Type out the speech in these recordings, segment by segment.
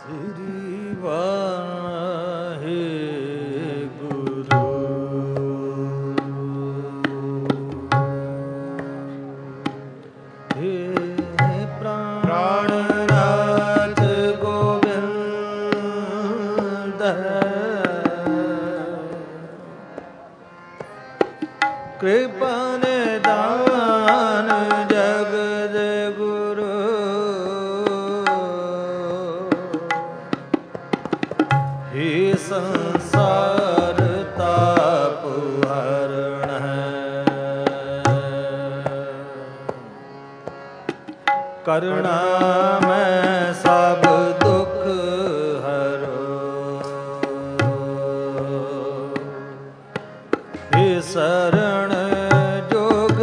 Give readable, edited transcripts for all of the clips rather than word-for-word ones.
ਸ੍ਰੀ ਵਾਹਿਗੁਰੂ। ਹੇ ਪ੍ਰਾਣਨਾਥ ਗੋਬਿੰਦ ਕਿਰਪਾ ਨਿਦਾਨ ਜਗਤ ਗੁਰੂ ਹੇ ਸੰਸਾਰ ਤਾਪ ਹਰਣ ਕਰੁਣਾ ਮੈਂ ਸਭ ਦੁਖ ਹਰੋ ਹੇ ਸਰਣ ਜੋਗ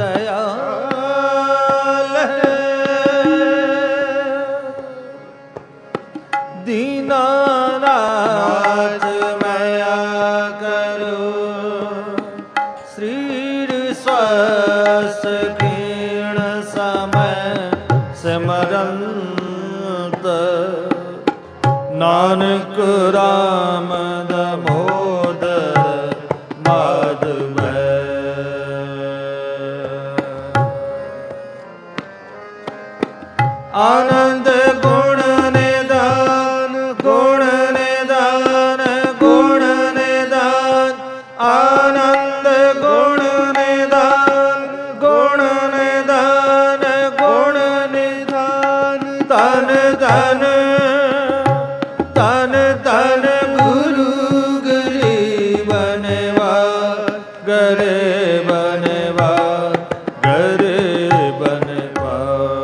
ਦਇਆਲ ਦੀਨਾਨਾਥ ਮਇਆ ਕਰੋ ਸਰੀਰ ਸਵਸ ਕੀਣ ਸਮੈ ਸਿਮਰੰਤ ਨਾਨਕ ਰਾਮ ਦਮੋਦਰ ਮਾਧਵੈ ਆਨੰਦ ਗੁਣ ਨਿਦਾਨ ਗੁਣ ਨਿਦਾਨ ਗੁਣ ਨਿਦਾਨ ਆਨੰਦ ਗੁਣ ਨਿਦਾਨ ਗੁਣ ਨਿਦਾਨ ਗੁਣ ਨਿਦਾਨ ਤਨ ਤਨ ਤਨ ਤਨ ਗੁਰੂ ਗਰੀਬਨਵਾ ਗਰੀਬਨਵਾ ਗਰੀਬਨਵਾ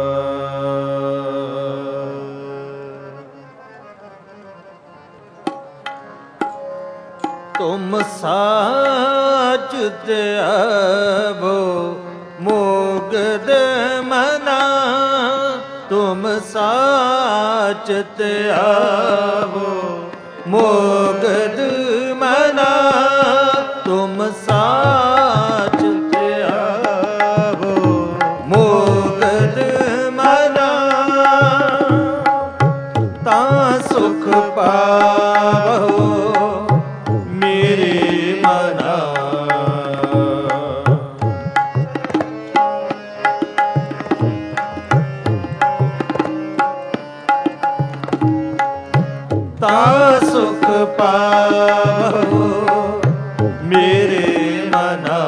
ਤੁਮ ਸਾਚ ਧਿਆਵੋ ਮੋਗਦ ਮਨਾ ਤੁਮ ਸਾਚ ਧਿਆਵੋ ਮੋਗਦ ਮਨਾ ਤੁਮ ਸਾਚ ਧਿਆਵੋ ਮੋਗਦ ਮਨਾ ਤਾਂ ਸੁਖ ਪਾਵੋ ਮੇਰੇ ਮਨਾ ਤਾਂ ਸੁਖ ਪਾਵੋ ਮੇਰੇ ਮਨਾ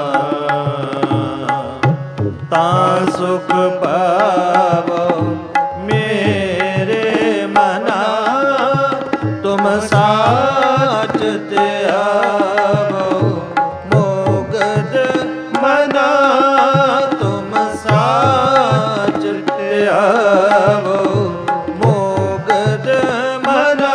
ਤਾਂ ਸੁਖ ਪਾਵੋ ਮੇਰੇ ਮਨਾ ਤੁਮ ਸਾਚ ਧਿਆਵੋ ਮੋਗਦ ਮਨਾ ਤੁਮ ਸਾਚ ਧਿਆਵੋ ਮੋਗਦ ਮਨਾ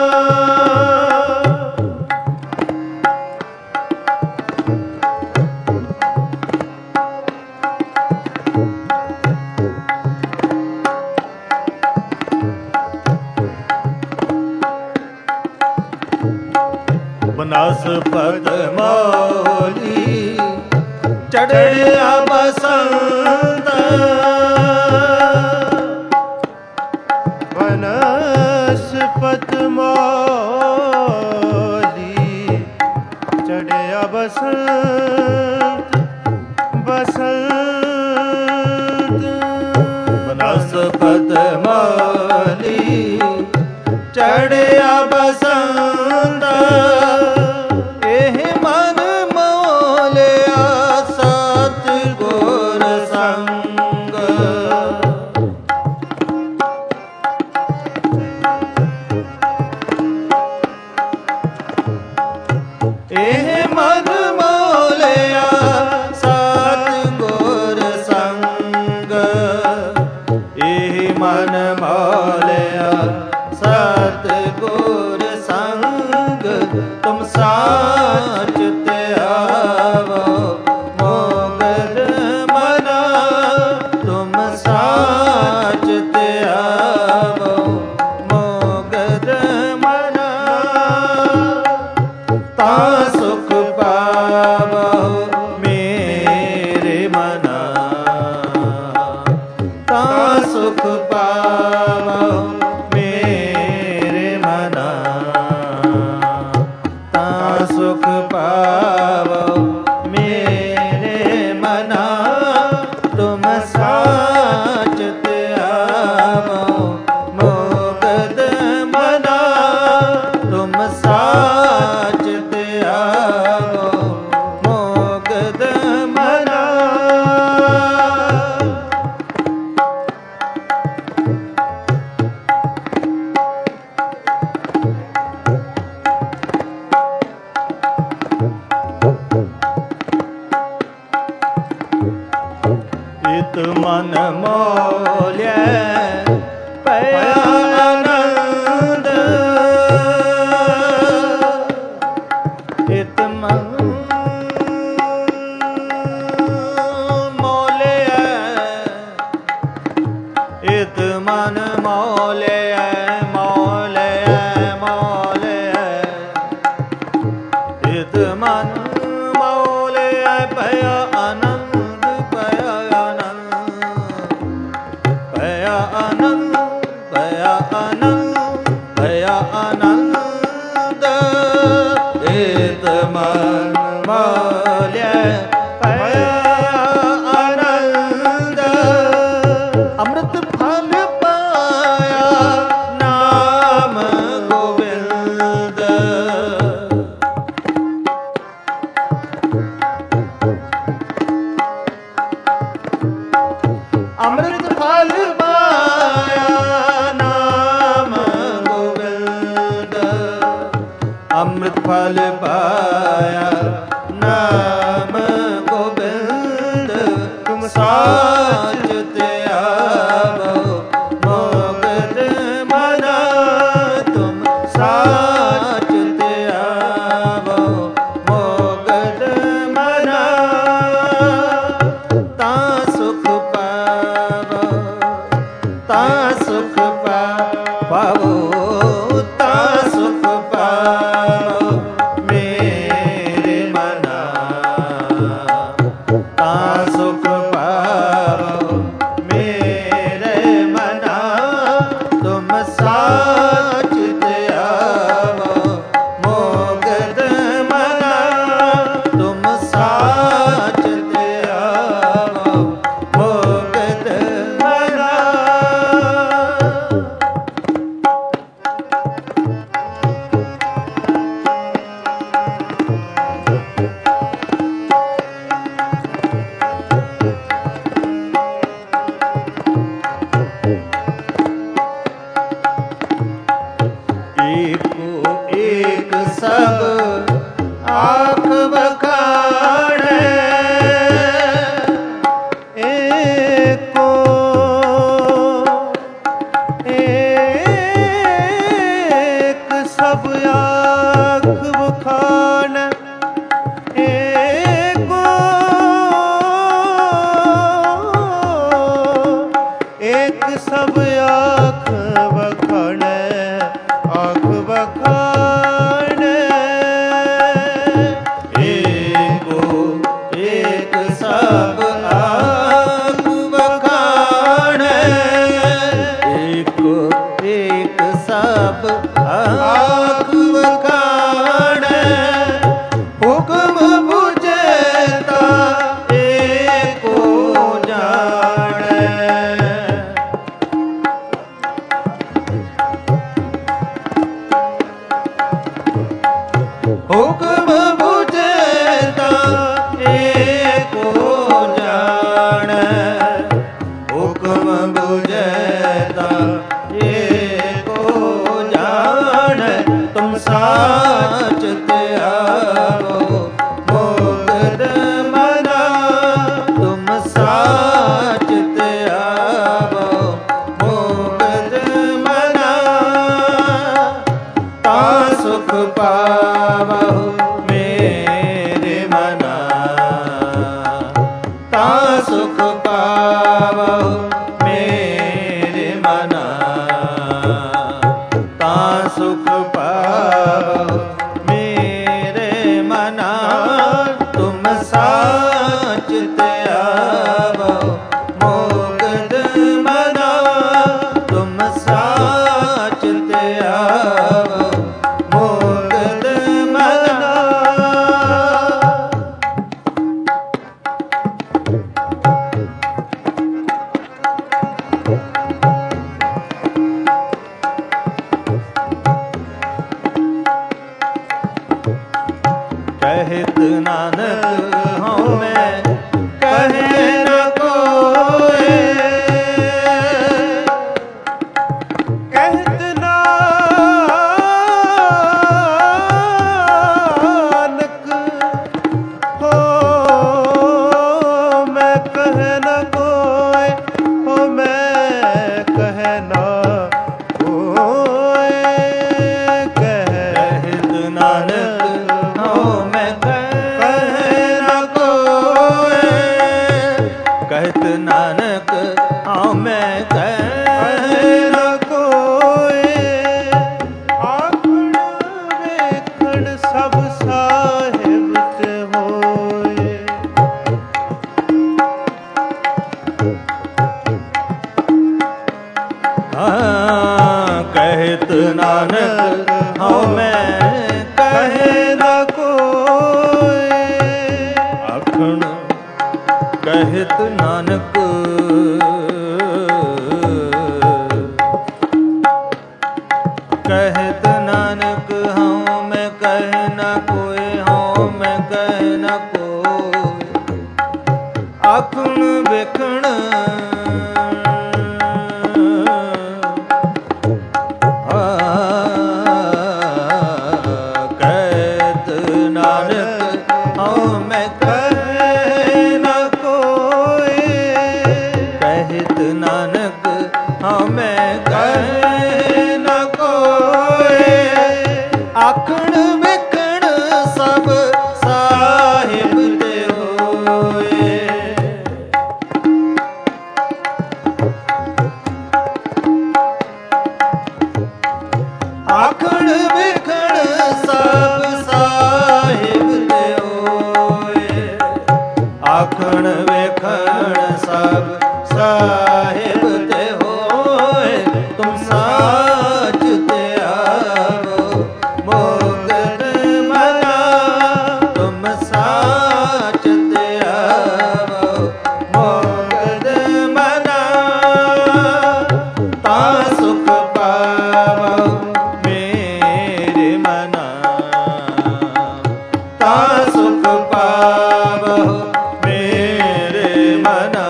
ਬਨਸਪਤ ਮੌਲੀ ਚੜਿਆ ਬਸੰਤ ਬਨਸਪਤ ਮੌਲੀ ਚੜਿਆ ਬਸੰਤ ਬਸੰਤ ਬਨਸਪਤ ਮੌਲੀ ਚੜਿਆ ਬਸੰਤ ਇਹ ਮਨ ਮੋਲਿਆ ਸਤਿਗੁਰ ਸੰਗ ਇਹ ਮਨ ਮੋਲਿਆ ਸਤਿਗੁਰ ਸੰਗ ਇਹ ਮਨ ਮੋਲਿਆ ਸਤਿਗੁਰ ਸੰਗ ਤੁਮ ਸਾਚ ਧਿਆਵੋ ਮੋਗਦ ਮਨਾ ਤੁਮ ਸਾਚ ਧਿਆਵੋ ਮੋਗਦ ਮਨਾ ਤਾਂ ਸੁਖ ਪਾਵੋ ਮੇਰੇ ਮਨਾ ਤਾਂ ਸੁਖ ਪਾਵੋ ਮੇਰੇ ਮਨ ਮੋਲਿਆ ਭਇਆ ਆਨੰਦ ਇਤ ਮਨ ਮੋਲਿਆ ਇਤ ਮਨ ਮੋਲਿਆ ਮੋਲਿਆ ਮੋਲਿਆ ਇਤ ਮਨ ਮੋਲਿਆ ਭਇਆ ਆਨੰਦ ਭਇਆ ਆਨੰਦ ਭਇਆ ਆਨੰਦ ਭਇਆ ਆਨੰਦ ਇਤ ਮਨ ਮੋਲਿਆ ਭਇਆ ਆਨੰਦ ਅੰਮ੍ਰਿਤ ਫਲ ਪਾਇਆ ਨਾਮ ਗੋਬਿੰਦ ਅੰਮ੍ਰਿਤ ਫਲ ਪਾਇਆ ਨਾਮ ਗੋਬਿੰਦ ਅੰਮ੍ਰਿਤ ਫਲ ਪਾਇਆ ਨਾਮ ਗੋਬਿੰਦ ਤੁਮ ਸਾਚ ਤੇ ਆਵੋ ਮੋਗਦ ਮਨਾ ਤੁਮ ਸਾਚ ਤੇ ਆਵੋ ਮੋਗਦ ਮਨਾ ਤਾਂ ਸੁਖ ਪਾਵੋ ਤਾਂ ਸੁਖ ਪਾਵੋ ਤਾਂ ਸੁਖ ਪਾਵੋ ਮੇਰੇ ਮਨਾ ਤਾਂ ਸੁਖ ਪਾਵੋ ਮੇਰੇ ਮਨਾ ਤੁਮ ਸਾਚ ਤੇ ਆਵੋ ਮੋਗਦ ਮਨਾ ਤੁਮ ਸਾਚ ਤੇ ਆਵੋ ਮੋਗਦ ਮਨਾ ਏਕੋ ਏਕ ਸਭ ਆਖ ਵਖਾਣੈ ਏਕੋ ਏਕ ਸਭ ਆਖ ਵਖਾਣੈ ਏਕੋ ਏਕ ਸਭ ਆਖ ਵਖਾਣੈ ਆਖ ਵਖਾਣੈ ਏਕੋ ਏਕ ਸਭ ਆਖ ਵਖਾਣੈ ਏਕੋ ਏਕ ਸਭ ਆਖ ਵਖਾਣੈ ਹੁਕਮ ਬੁਝੇ ਤਾ ਏਕੋ ਜਾਣੈ ਹੁਕਮ ਬੁਝੇ ਤਾ ਏਕੋ ਜਾਣੈ ਹੁਕਮ ਬੁਝੇ ਤਾ ਏਕੋ ਜਾਣੈ ਤੁਮ ਸਾਚ ਤੇ ਆਵੋ ਮੋਗਦ ਮਨਾ ਤੁਮ ਸਾਚ ਤੇ ਆਵੋ ਮੋਗਦ ਮਨਾ ਤਾਂ ਸੁਖ ਪਾਵਹੁ ਮੇਰੇ ਮਨਾ ਤਾਂ ਸੁਖ ਪਾਵਹੁ ਮੇਰੇ ਮਨਾ ਤਾਂ ਸੁਖ ਪਾਵਹੁ ਮੇਰੇ ਮਨਾ ਤੁਮ ਸਾਚ ਤੇ ਆਵਹੁ ਮੋਗਦ ਮਨਾ ਤੁਮ ਸਾਚ ਤੇ ਆਵਹੁ ਮੋਗਦ ਮਨਾ ਕਹਿਤ ਨਾਨਕ ਹਉ ਮੈਂ ਕਹੇ ਨ ਕੋਇ ਕਹਿਤ ਨਾਨਕ ਹੋ ਮੈਂ ਕਹੇ ਨ ਕੋਇ ਕਹਿਤ ਨਾਨਕ ਹਉ ਮੈਂ ਕਹੇ ਨਾ ਕੋਇ। ਆਖਣ ਕਹਿਤ ਨਾਨਕ ਕਹਿਤ ਨਾਨਕ ਹਉ ਮੈਂ ਕਹਿ ਨਾ ਕੋਇ, ਹਉ ਮੈਂ ਕਹਿ ਨਾ ਕੋਇ। ਆਖਣ ਵੇਖਣ ਕਹਿਤ ਨਾਨਕ ਹਉ ਮੈਂ ਕਹਿ ਨਾ ਕੋਇ। ਕਹਿਤ ਨਾਨਕ ਹਉ ਮੈਂ ਕਹਿ ਨਾ ਕੋਇ। ਆਖਣ ਵੇਖਣ ਸਭ ਸਾਹਿਬ ਤੇ ਹੋਏ। ਆਖਣ ਵੇਖਣ ਸਭ ਸਾਹਿਬ ਤੇ ਹੋਏ। ਆਖਣ ਵੇਖਣ ਸਭ ਸਾਹਿਬ ਤੇ ਹੋਏ। ਤੁਮ ਸਾਚ ਤੇ ਆਵੋ ਮੁਕਤ ਮਨਾ। ਤੁਮ ਸਾਚ ਤੇ ਆਵੋ ਮੁਕਤ ਮਨਾ। ਤਾਂ ਸੁਖ ਪਾਵੋ ਮੇਰੇ ਮਨਾ। ਤਾਂ ਸੁਖ ਪਾਵੋ ਮੇਰੇ ਮਨਾ।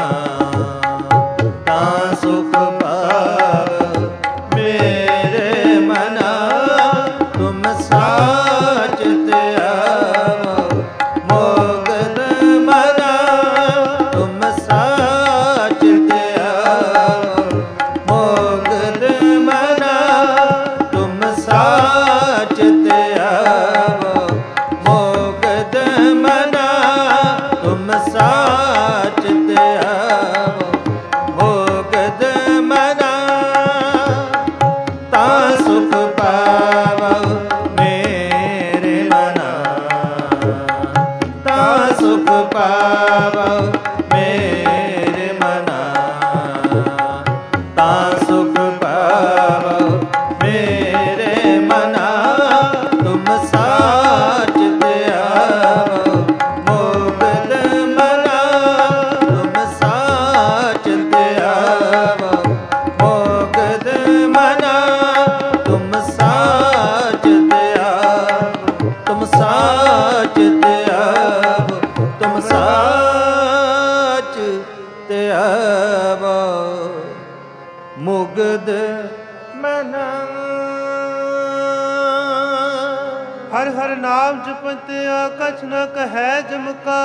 ਤਾਂ ਸੁਖ ਪਾਵੋ ਮੇਰੇ ਮਨਾ। ਤੁਮ ਸਾਚ ਤੇ ਆਵੋ ਮੁਕਤ ਮਨਾ। ਤੁਮ ਸਾਚ ਤੇ ਆਵੋ ਮੁਕਤ ਮਨਾ। ਤੁਮ ਸਾਚ ਤੇ ਆਵੋ ਮੁਕਤ ਮਨਾ। ਤੁਮ ਸਾਚ ਤੇ ਆਵੋ ਮੁਕਤ ਮਨਾ। ਤਾਂ ਸੁਖ ਪਾਵੋ ਮੇਰੇ ਮਨਾ। ਤਾਂ ਸੁਖ ਪਾਵੋ ਮੇਰੇ ਮਨਾ। ਤਾਂ ਸੁਖ ਪਾਵੋ ਮੇਰੇ ਮਨਾ। ਤੁਮ ਸਾਚ ਤੇ ਆਵੋ ਮੁਕਤ ਮਨਾ। ਤੁਮ ਸਾਚ ਤੇ ਆਵੋ ਮੁਕਤ ਮਨਾ। ਤੁਮ ਸਾਚ ਤੇ ਆਵੋ। ਤੁਮ ਸਾਚ ਤੇ ਆਵੋ। ਤੁਮ ਸਾਚ ਤੇ ਆਵੋ ਮੁਕਤ ਮਨਾ। ਹਰ ਹਰ ਨਾਮ ਜਪਤਿਆ ਕਛ ਨ ਕਹੈ ਜਮਕਾ।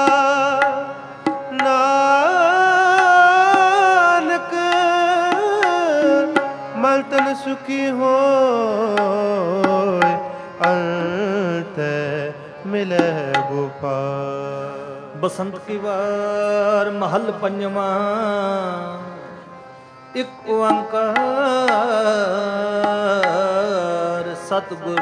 ਨਾਨਕ ਮਨ ਤਨ ਸੁਖੀ ਹੋਇ। ਅੰਤ ਮਿਲੈ ਗੋਪਾਲ। ਬਸੰਤ ਕੀ ਵਾਰ ਮਹੱਲ ਪੰਜਵਾਂ। ਇਕ ਓੰਕਾਰ ਸਤਿਗੁਰ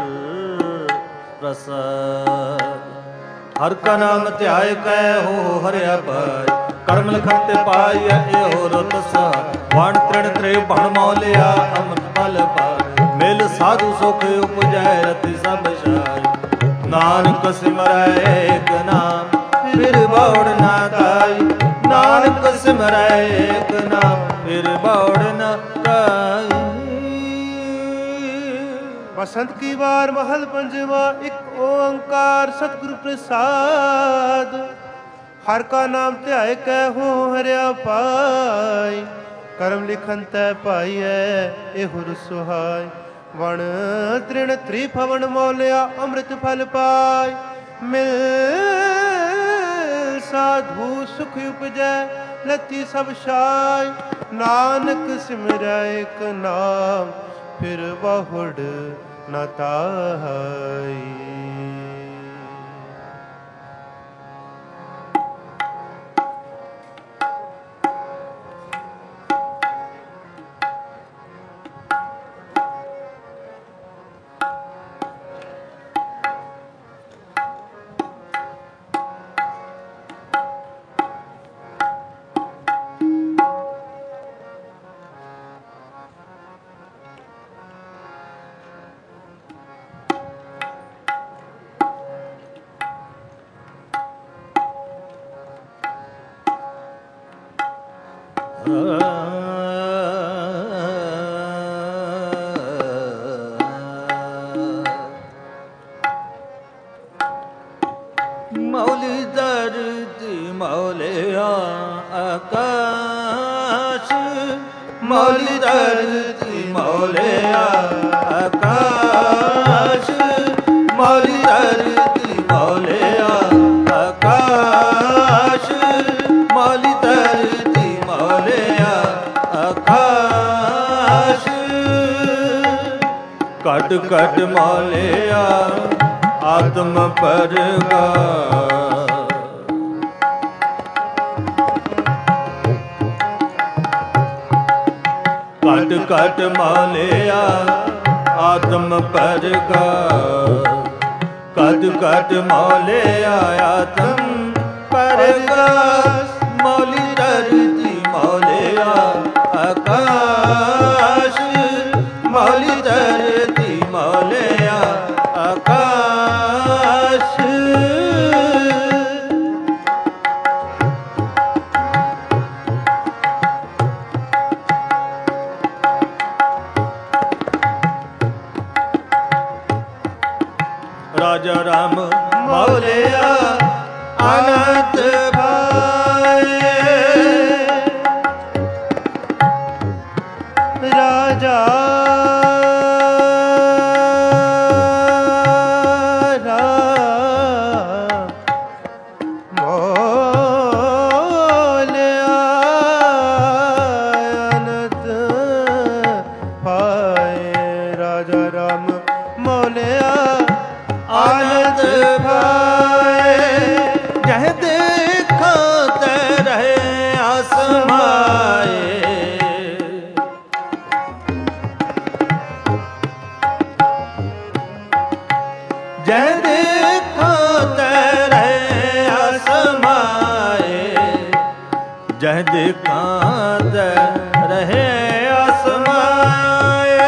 ਪ੍ਰਸਾਦ। ਹਰ ਕਾ ਨਾਮ ਧਿਆਇ ਕੈ ਹੋ ਹਰਿਆ ਪਾਇ। ਕਰਮ ਲਖਨ ਤੇ ਪਾਈਐ ਇਹੋ ਰਤ ਸਹਾਇ। ਵਣ ਤ੍ਰਿਣ ਤ੍ਰੇ ਭਣ ਮੌਲਿਆ ਅੰਮ੍ਰਿਤ ਫਲ ਪਾਇ। ਮਿਲ ਸਾਧੂ ਸੁਖ ਉਪਜੈ ਰਤਿ ਸਭ ਛਾਇ। ਨਾਨਕ ਸਿਮਰੈ ਏਕ ਨਾਮ ਫਿਰ ਬੌੜ ਨਾ ਕਾਈ। ਨਾਨਕ ਸਿਮਰੈ ਏਕ ਨਾਮ ਫਿਰ ਬੌੜ ਨਾ ਕਾਈ। ਬਸੰਤ ਕੀ ਵਾਰ ਮਹਲ ਪੰਜਵਾ। ਇੱਕ ਓੰਕਾਰ ਸਤਿਗੁਰ ਪ੍ਰਸਾਦ। ਹਰ ਕਾ ਨਾਮ ਧਿਆਏ ਕੈ ਹੋ ਹਰਿਆ ਪਾਈ। ਕਰਮ ਲਿਖਨ ਤੈ ਪਾਈਐ ਇਹੋ ਰਸੁਹਾਈ। ਵਣ ਤ੍ਰਿਣ ਤ੍ਰਿਭਵਨ ਮੌਲਿਆ ਅੰਮ੍ਰਿਤ ਫਲ ਪਾਈ। ਮਿਲ ਸਾਧੂ ਸੁਖ ਉਪਜੈ ਲਤੀ ਸਭ ਛਾਈ। ਨਾਨਕ ਸਿਮਰੈ ਏਕ ਨਾਮ ਫਿਰ ਬਹੁੜ ਨ ਤਾਈ। ਮੌਲੀ ਧਰਤੀ ਮੌਲਿਆ ਆਕਾਸ਼, ਮੌਲੀ ਧਰਤੀ ਮੌਲਿਆ ਆਕਾਸ਼, ਮੌਲੀ ਧਰਤੀ ਮੌਲਿਆ ਆਕਾਸ਼, ਮੌਲੀ ਧਰਤੀ ਮੌਲਿਆ ਆਕਾਸ਼। ਘਟ ਘਟ ਮੌਲਿਆ ਆਤਮ ਪਰਗਾਸ, ਘਟ ਘਟ ਮੌਲਿਆ ਆਤਮ ਪਰਗਾਸ, ਘਟ ਘਟ ਮੌਲਿਆ ਆਤਮ ਪਰਗਾਸ। ਮੌਲੀ ਧਰਤੀ ਮੌਲਿਆ ਆਕਾਸ਼, ਮੌਲੀ ਧਰਤੀ ਮੌਲਿਆ ਆਕਾਸ਼। ਰਾਜਾ ਰਾਮ ਮੌਲਿਆ ਅਨੰਤ ਭਾਏ, ਰਾਜਾ ਜੈ ਦੇਖੋ ਤੇਰੇ ਅਸਮਾਏ, ਜੈ ਦੇਖਾਂ ਤੇ ਰਹੇ ਅਸਮਾਏ।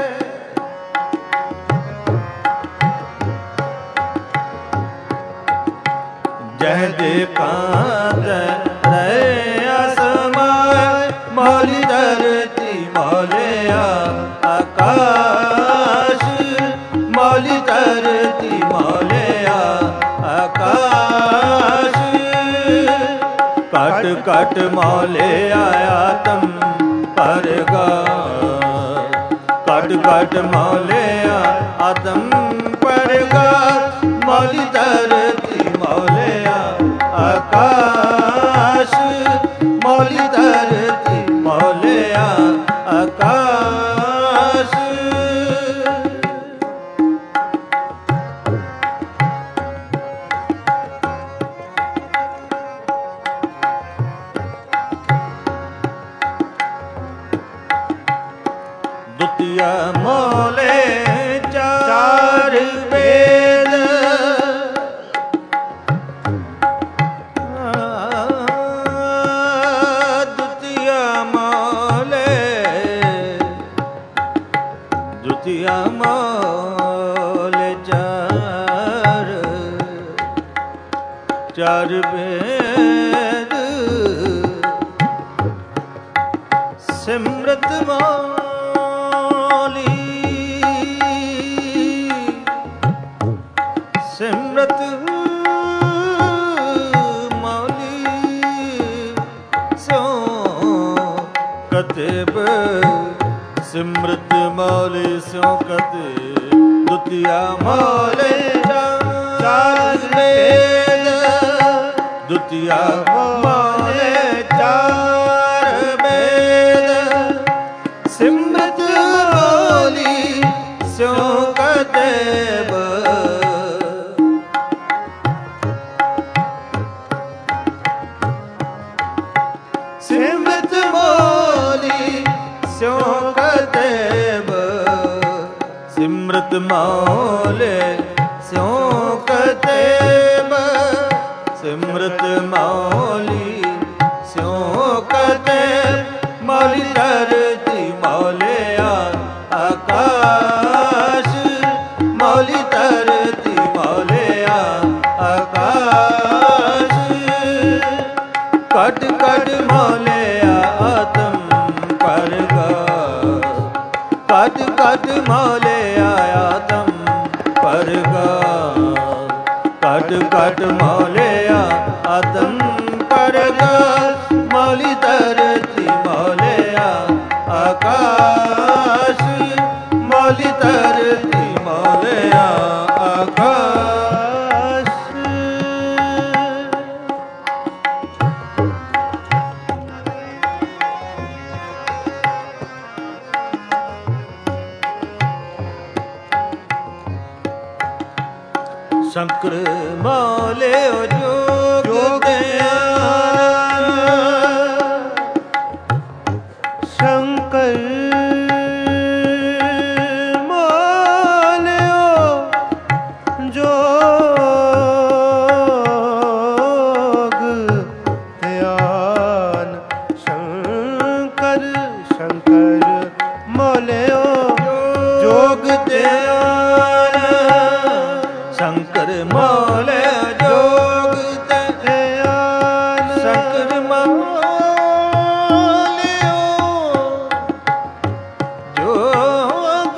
ਜੈ ਦੇਖਾਂ ਤੇ ਰਹੇ ਅਸਮਾਏ। ਮੌਲੀ ਧਰਤੀ ਮੌਲਿਆ ਆਕਾਸ਼, ਮੌਲੀ ਧਰਤੀ ਮੌਲਿਆ ਆਕਾਸ਼। ਘਟ ਘਟ ਮੌਲਿਆ ਆਤਮ ਪਰਗਾਸ, ਘਟ ਘਟ ਮੌਲਿਆ ਆਤਮ ਪਰਗਾਸ। ਮੌਲੀ ਧਰਤੀ ਮੌਲਿਆ ਆਕਾਸ਼, ਮੌਲੀ ਧਰਤੀ ਮੌਲਿਆ ਆਕਾਸ਼। ਦੁਤੀਆ ਮੌਲੇ ਚਾਰ ਵੇਦ, ਦੁਤੀਆ ਮੌਲੇ, ਦੁਤੀਆ ਮੌਲੇ ਚਾਰ ਵੇਦ। ਸਿਮਰਤ ਸਿਮਰਤ ਮੌਲੀ ਸਿਉ ਕਤਿਬ, ਸਿਮਰਤ ਮੌਲੀ ਸਿਉ ਕਤਿਬ। ਦੁਤੀਆ ਮੌਲੇ ਚਾਰ ਵੇਦ, ਦੁਤੀਆ ਮੌਲੇ ਚਾਰ ਵੇਦ। ਸਿਮਰਤ ਮੌਲੀ ਸਿਉ ਕਤਿਬ, ਸਿਮਰਤ ਮੌਲੀ ਸਿਉ ਕਤਿਬ। ਸਿਮਰਤ ਮੌਲੇ ਸਿਉ ਕਤਿਬ, ਸਿਮਰਤ ਮੌਲੀ ਸਿਉ ਕਤਿਬ। ਮੌਲੀ ਧਰਤੀ ਮੌਲਿਆ ਆਕਾਸ਼, ਮੌਲੀ ਧਰਤੀ ਮੌਲਿਆ ਆਕਾਸ਼। ਘਟ ਘਟ ਮੌਲਿਆ ਆਤਮ ਮੌਲਿਆ ਆਤਮ ਪਰਗਾਸ। ਕਟ ਕਟ ਮੌਲਿਆ ਆਤਮ ਪਰਗਾਸ। ਮੌਲੀ ਧਰਤੀ ਮੌਲਿਆ ਆਕਾਸ਼। ਮੌਲੀ ਧਰਤੀ ਮੌਲਿਆ ਆਕਾਸ਼। ਸ਼ੰਕਰ ਮੌਲਿਓ ਜੋਗ ਧਿਆਨ। ਸ਼ੰਕਰ ਮੌਲਿਓ ਜੋਗ ਧਿਆਨ। ਸ਼ੰਕਰ ਸ਼ੰਕਰ ਮੌਲਿਓ ਜੋਗ ਧਿਆਨ। ਸ਼ੰਕਰ ਮੌਲੇ ਜੋਗ ਧਿਆਨ। ਸ਼ੰਕਰ ਮੌਲਿਓ ਜੋਗ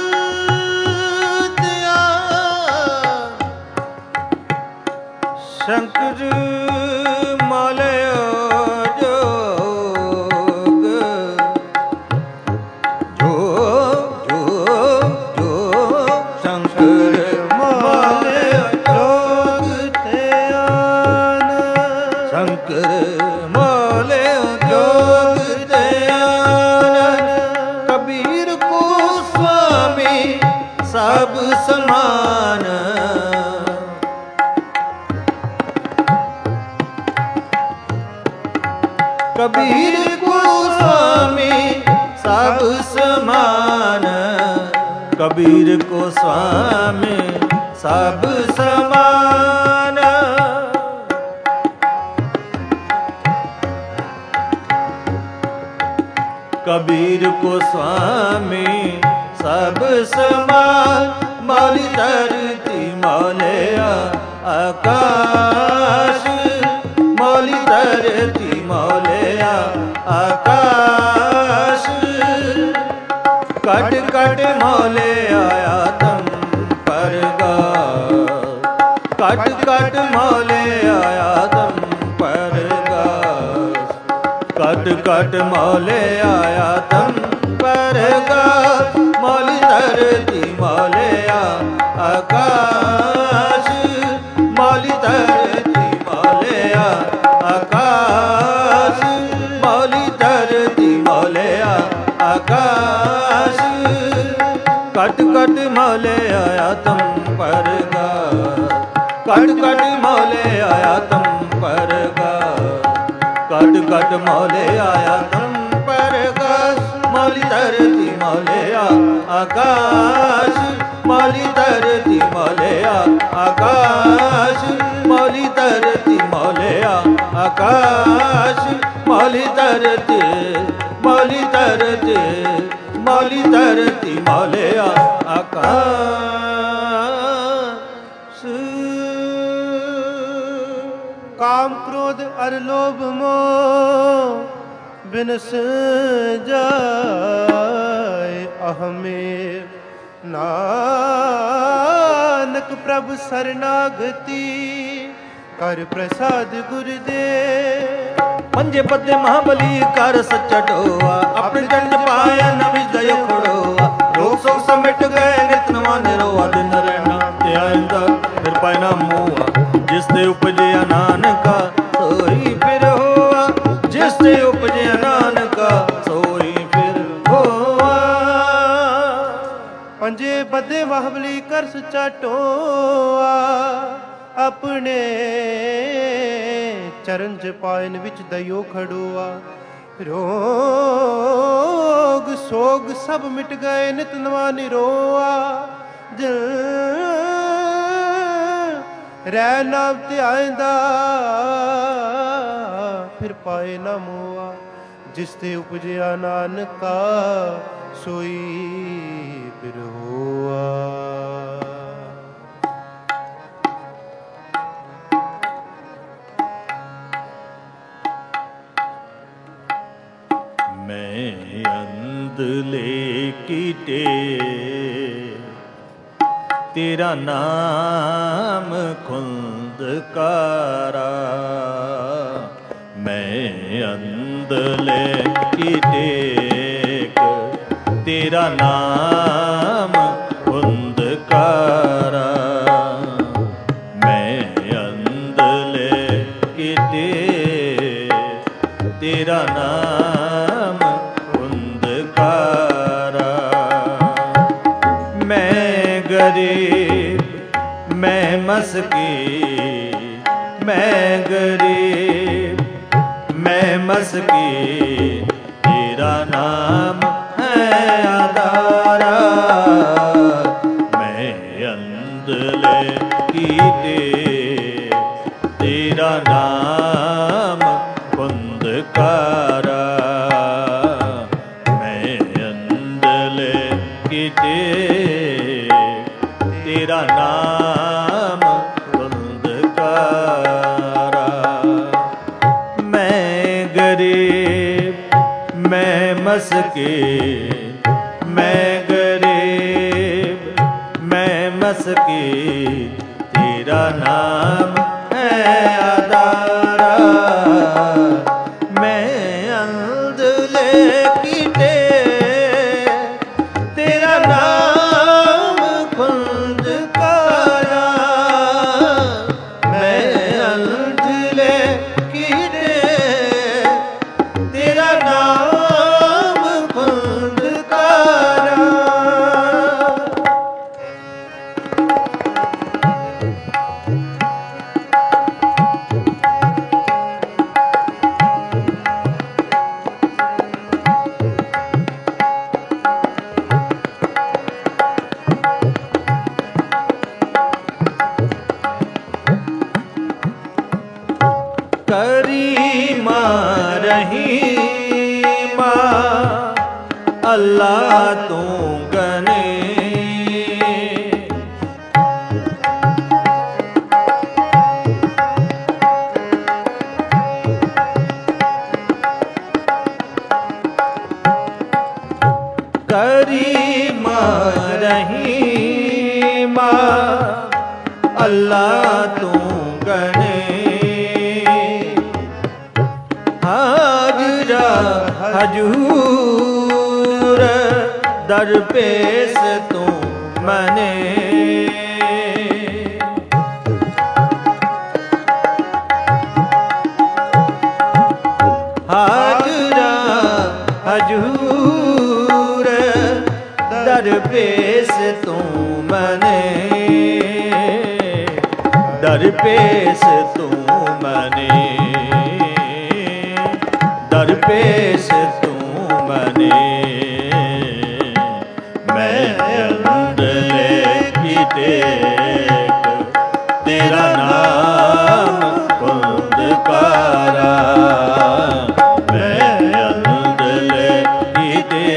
ਧਿਆਨ। ਸ਼ੰਕਰ ਮੌਲਿਓ ਜੋਗ ਸ਼ੰਕਰ ਸ਼ੰਕਰ ਮੌਲਿਓ ਜੋਗ ਧਿਆਨ। ਕਬੀਰ ਕੋ ਸੁਆਮੀ ਸਭ ਸਮਾਨ। ਕਬੀਰ ਕੋ ਸੁਆਮੀ ਸਭ ਸਮਾਨ। ਕਬੀਰ ਕੋ ਸੁਆਮੀ ਸਭ ਸਮਾਨ। ਕਬੀਰ ਕੋ ਸੁਆਮੀ ਸਭ ਸਮਾਨ। ਮੌਲੀ ਧਰਤੀ ਮੌਲਿਆ ਆਕਾਸ਼। ਮੌਲੀ ਧਰਤੀ ਮੌਲਿਆ ਆਕਾਸ਼। ਕਟ ਕਟ ਮੌਲਿਆ ਆਤਮ ਪਰਗਾਸ। ਕਟ ਕਟ ਮੌਲਿਆ ਆਤਮ ਪਰਗਾਸ। ਕਟ ਕਟ ਮੌਲਿਆ ਆਤਮ ਪਰਗਾਸ। ਮੌਲੀ ਧਰਤੀ ਮੌਲਿਆ ਆਕਾਸ਼। ਮੌਲੀ ਧਰਤੀ ਮੌਲਿਆ ਆਕਾਸ਼। ਮੌਲੀ ਧਰਤੀ ਮੌਲਿਆ ਆਕਾਸ਼। ਕਟ ਕਟ ਮੌਲਿਆ ਆਤਮ ਪਰਗਾਸ। ਕਟ ਕਟ ਮੌਲਿਆ ਆਤਮ ਪਰਗਾਸ। ਕਟ ਕਟ ਮੌਲਿਆ ਆਤਮ ਪਰਗਾਸ। ਮੌਲੀ ਧਰਤੀ ਮੌਲਿਆ ਆਕਾਸ਼। ਮੌਲੀ ਧਰਤੀ ਮੌਲਿਆ ਆਕਾਸ਼। ਮੌਲੀ ਧਰਤੀ ਮੌਲਿਆ ਆਕਾਸ਼। ਮੌਲੀ ਧਰਤੀ ਮੌਲੀ ਧਰਤੀ ਮੌਲੀ ਧਰਤੀ ਮੌਲਿਆ ਆਕਾਸ਼। ਕਾਮ ਕ੍ਰੋਧ ਅਰ ਲੋਭ ਮੋਹ ਬਿਨਸ ਜਾਏ ਅਹਮੇ। ਨਾਨਕ ਪ੍ਰਭ ਸਰਨਾਗਤੀ ਕਰ ਪ੍ਰਸਾਦ ਗੁਰ ਦੇ। ਪੰਜੇ ਪੱਦੇ ਮਹਾਬਲੀ ਕਰ ਸੱਚਾ ਢੋਆ। ਆਪਣੇ ਜਨ ਪਾਇਆ ਨਵੀ ਦਇ ਖੜੋਆ। ਰੋਗ ਸੋਗ ਸਮਿਟ ਗਏ ਨਿਤ ਨਵਾਂ ਨਿਰੋਆ। ਦਿਨ ਰਹਿਣਾ ਤੇ ਆਇੰਦਾ ਫਿਰ ਪਾਇ ਨਾ ਮੋਆ। ਜਿਸ ਤੇ ਉਪਜਿਆ ਨਾਨਕਾ ਸੋਈ ਫਿਰ ਹੋਆ। ਜਿਸ ਤੇ ਉਪਜਿਆ ਨਾਨਕਾ ਸੋਈ ਫਿਰ ਹੋਆ। ਪੰਜੇ ਬੱਦੇ ਮਹਾਬਲੀ ਕਰ ਸੱਚਾ ਢੋਆ। ਆਪਣੇ ਚਰਨ ਚ ਪਾਇਨ ਵਿੱਚ ਦਇਓ ਖੜੋਆ। ਰੋਗ ਸੋਗ ਸਭ ਮਿਟ ਗਏ ਨਿਤ ਨਵਾਂ ਨਿਰੋਆ। ਰਹਿ ਨਾਮ ਧਿਆਇਂਦਾ ਫਿਰ ਪਾਏ ਨਾ ਮੋਆ। ਜਿਸ ਤੇ ਉਪਜਿਆ ਨਾਨਕਾ ਸੋਈ ਫਿਰ ਹੋਆ। ਮੈਂ ਅੰਦਲੇ ਕੀਟੇ ਤੇਰਾ ਨਾਮ ਖੁੰਦਕਾਰਾ। ਮੈਂ ਅੰਦਲੇ ਕੀ ਟੇਕ ਤੇਰਾ ਨਾਮ ਖੁੰਦਕਾਰਾ। ਮੈਂ ਅੰਦਲੇ ਕੀ ਟੇਕ ਤੇਰਾ ਨਾਮ ਖੁੰਦਕਾਰਾ। ਮੈਂ ਗਰੀਬ ਮੈਂ ਮਸਕੀਨ, ਮੈਂ ਗਰੀਬ ਮੈਂ ਮਸਕੀਨ, ਤੇਰਾ ਨਾਮ ਹੈ ਆਧਾਰਾ। ਮੈਂ ਅੰਦਲੇ ਕੀਤੇ ਤੇਰਾ ਨਾਮ ਖੁੰਦਕਾਰਾ। ਮੈਂ ਅੰਦਲੇ ਕੀਤੇ ਤੇਰਾ ਨਾਮ ਖੁੰਦਕਾਰਾ। ਮੈਂ ਗਰੀਬ ਮੈਂ ਮਸਕੀਨ, ਮੈਂ ਗਰੀਬ ਮੈਂ ਮਸਕੀਨ, ਤੇਰਾ ਨਾਮ ਹੈ ਆਧਾਰਾ। ਮੈਂ ਅੰਦਲੇ ਕੀਤੇ ਤੇਰਾ ਨਾਮ ਖੁੰਦਕਾਰਾ। ਮੈਂ ਅੰਦਲੇ ਕੀਤੇ ਤੇਰਾ ਨਾਮ ਖੁੰਦਕਾਰਾ। ਕਰੀਮਾ ਰਹੀਮਾ ਅੱਲਾ ਤੂੰ ਗਨੇ। ਕਰੀਮਾ ਰਹੀਮਾ ਅੱਲਾ ਤੂੰ ਗਨੇ। ਹਾਜ਼ਰਾ ਹਜੂਰ ਦਰਪੇਸ਼ ਤੂੰ ਮਨੇ। ਹਾਜ਼ਰਾ ਹਜੂਰ ਦਰਪੇਸ਼ ਤੂੰ ਮਨੇ। ਦਰਪੇਸ਼ ਤੂੰ ਮਨੇ। ਦਰਪੇਸ਼ ਤੂੰ ਮਨੇ। ਮੈਂ ਅੰਦਲੇ ਕੀਤੇ ਤੇਰਾ ਨਾਮ ਖੁੰਦਕਾਰਾ। ਮੈਂ ਅੰਦਲੇ ਕੀਤੇ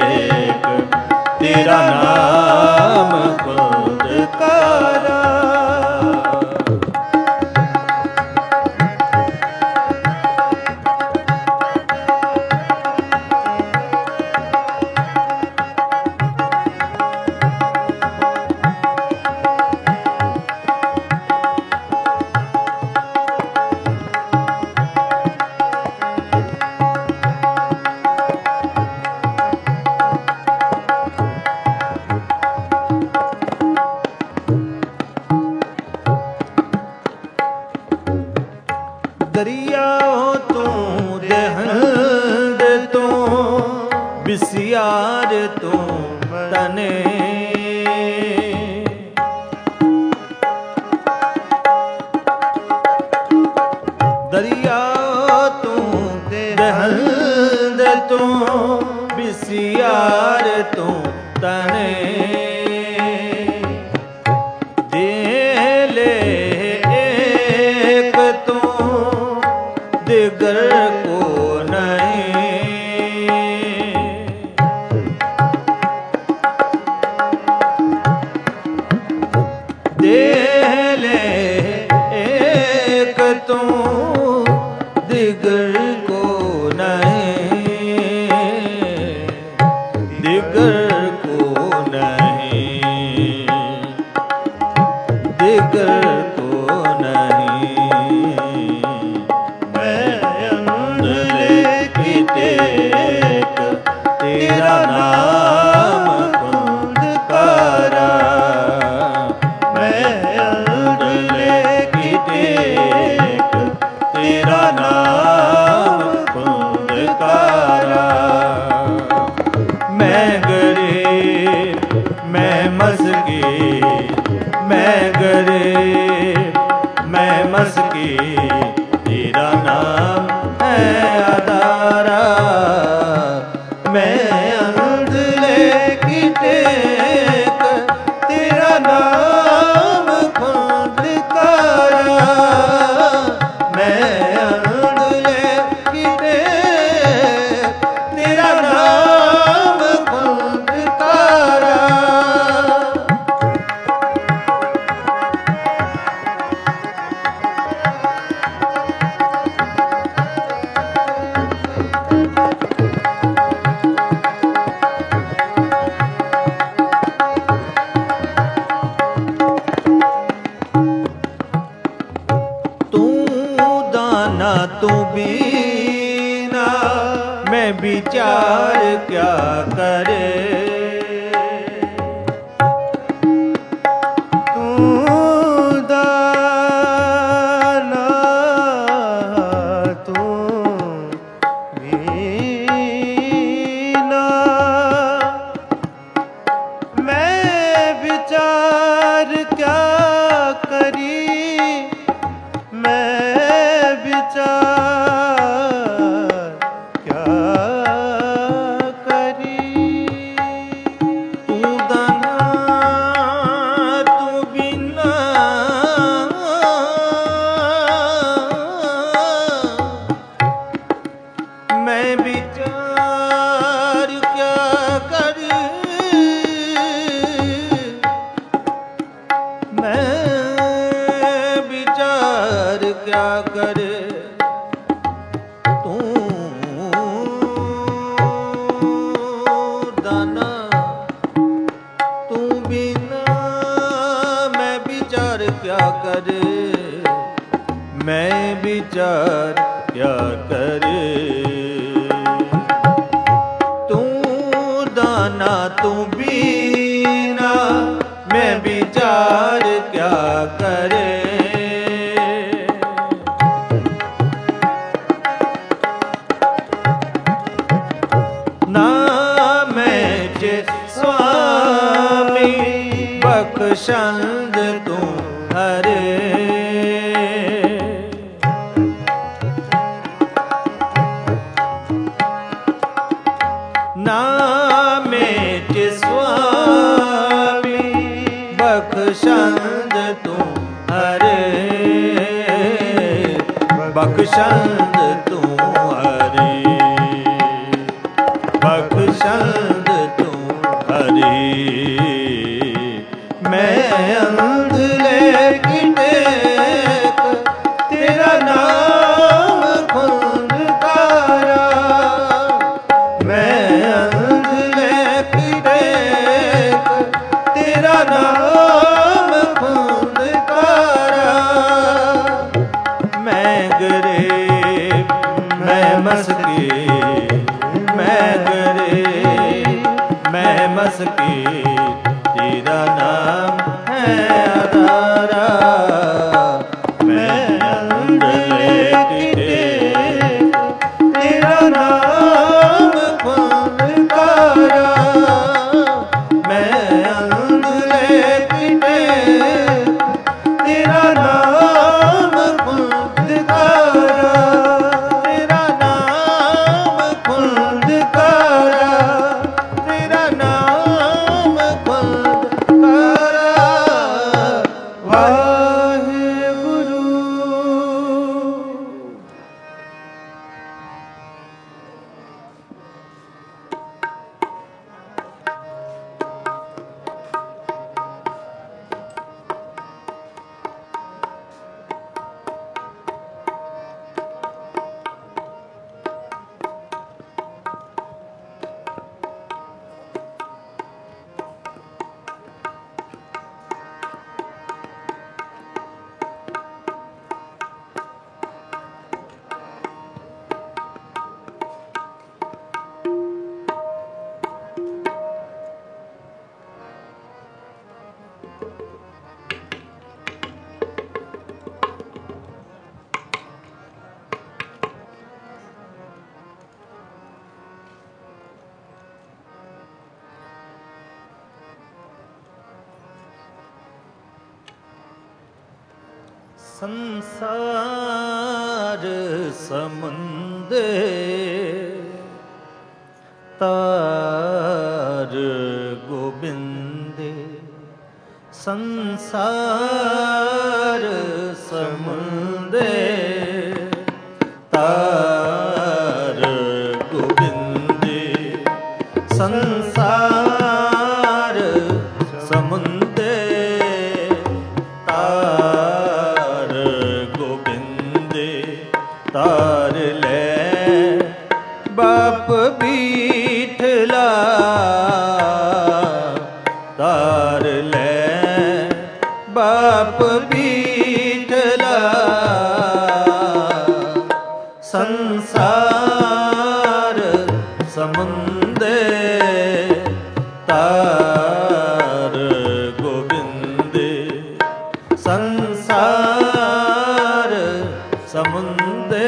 ਤੇਰਾ ਨਾਮ ਖੁੰਦਕਾਰਾ। जिगर को नहीं। मैं अंधले की टेक तेरा नाम कुंदकारा। मैं अंधले की टेक तेरा नाम कुंदकारा। मैं गरीब मैं मस्की मैं गरीब मैं मस्की तेरा नाम है आधारा। मैं अंधले की टेक तेरा नाम खुदकारा। मैं अंधले की टेक तेरा नाम खुदकारा। तू बीना मैं विचार क्या करे। तू दाना तू बीना मैं विचार क्या करी। मैं विचार क्या करी। तू दाना तू बिना मैं विचार क्या करी। मैं विचार क्या करे। तू दाना तू बिना मैं विचार क्या करे। मैं विचार क्या करे। तू दाना तू बिना मैं विचार क्या करे। ना मैं जे स्वामी बख्शंद तू हरे। ना मैं जे स्वामी बख्शंद तू हरे। बख्शंद तू हरे। बख्शंद तू हरी। मैं अंधले की टेक तेरा नाम खुदकारा। मैं अंधले की टेक तेरा नाम खुदकारा। मैं गरीब मैं मस्की मैं गरीब मैं मस्की तेरा नाम है आधारा। मैं अंधले की टेक तेरा नाम खुदकारा। मैं अंधले की टेक तेरा नाम खुदकारा। तेरा नाम खुदकारा। तेरा नाम खुदकारा। वाहेगुरु। ਸੰਸਾਰ ਸਮੁੰਦੇ ਤਾਰ ਗੋਬਿੰਦੇ, ਸੰਸਾਰ ਸਮੁੰਦੇ ਤਾਰ ਗੋਬਿੰਦੇ, ਸੰਸਾਰ ਸਮੁੰਦੇ ਤਾਰ ਗੋਬਿੰਦੇ, ਤਾਰ ਲੈ ਬਾਪ ਬੀਠਲਾ, ਤਾਰ ਲੈ ਬਾਪ ਬੀਠਲਾ, ਸੰਸਾਰ ਸਮੁੰਦੇ ਤਾਰ ਗੋਬਿੰਦੇ, ਸੰਸਾਰ ਸਮੁੰਦੇ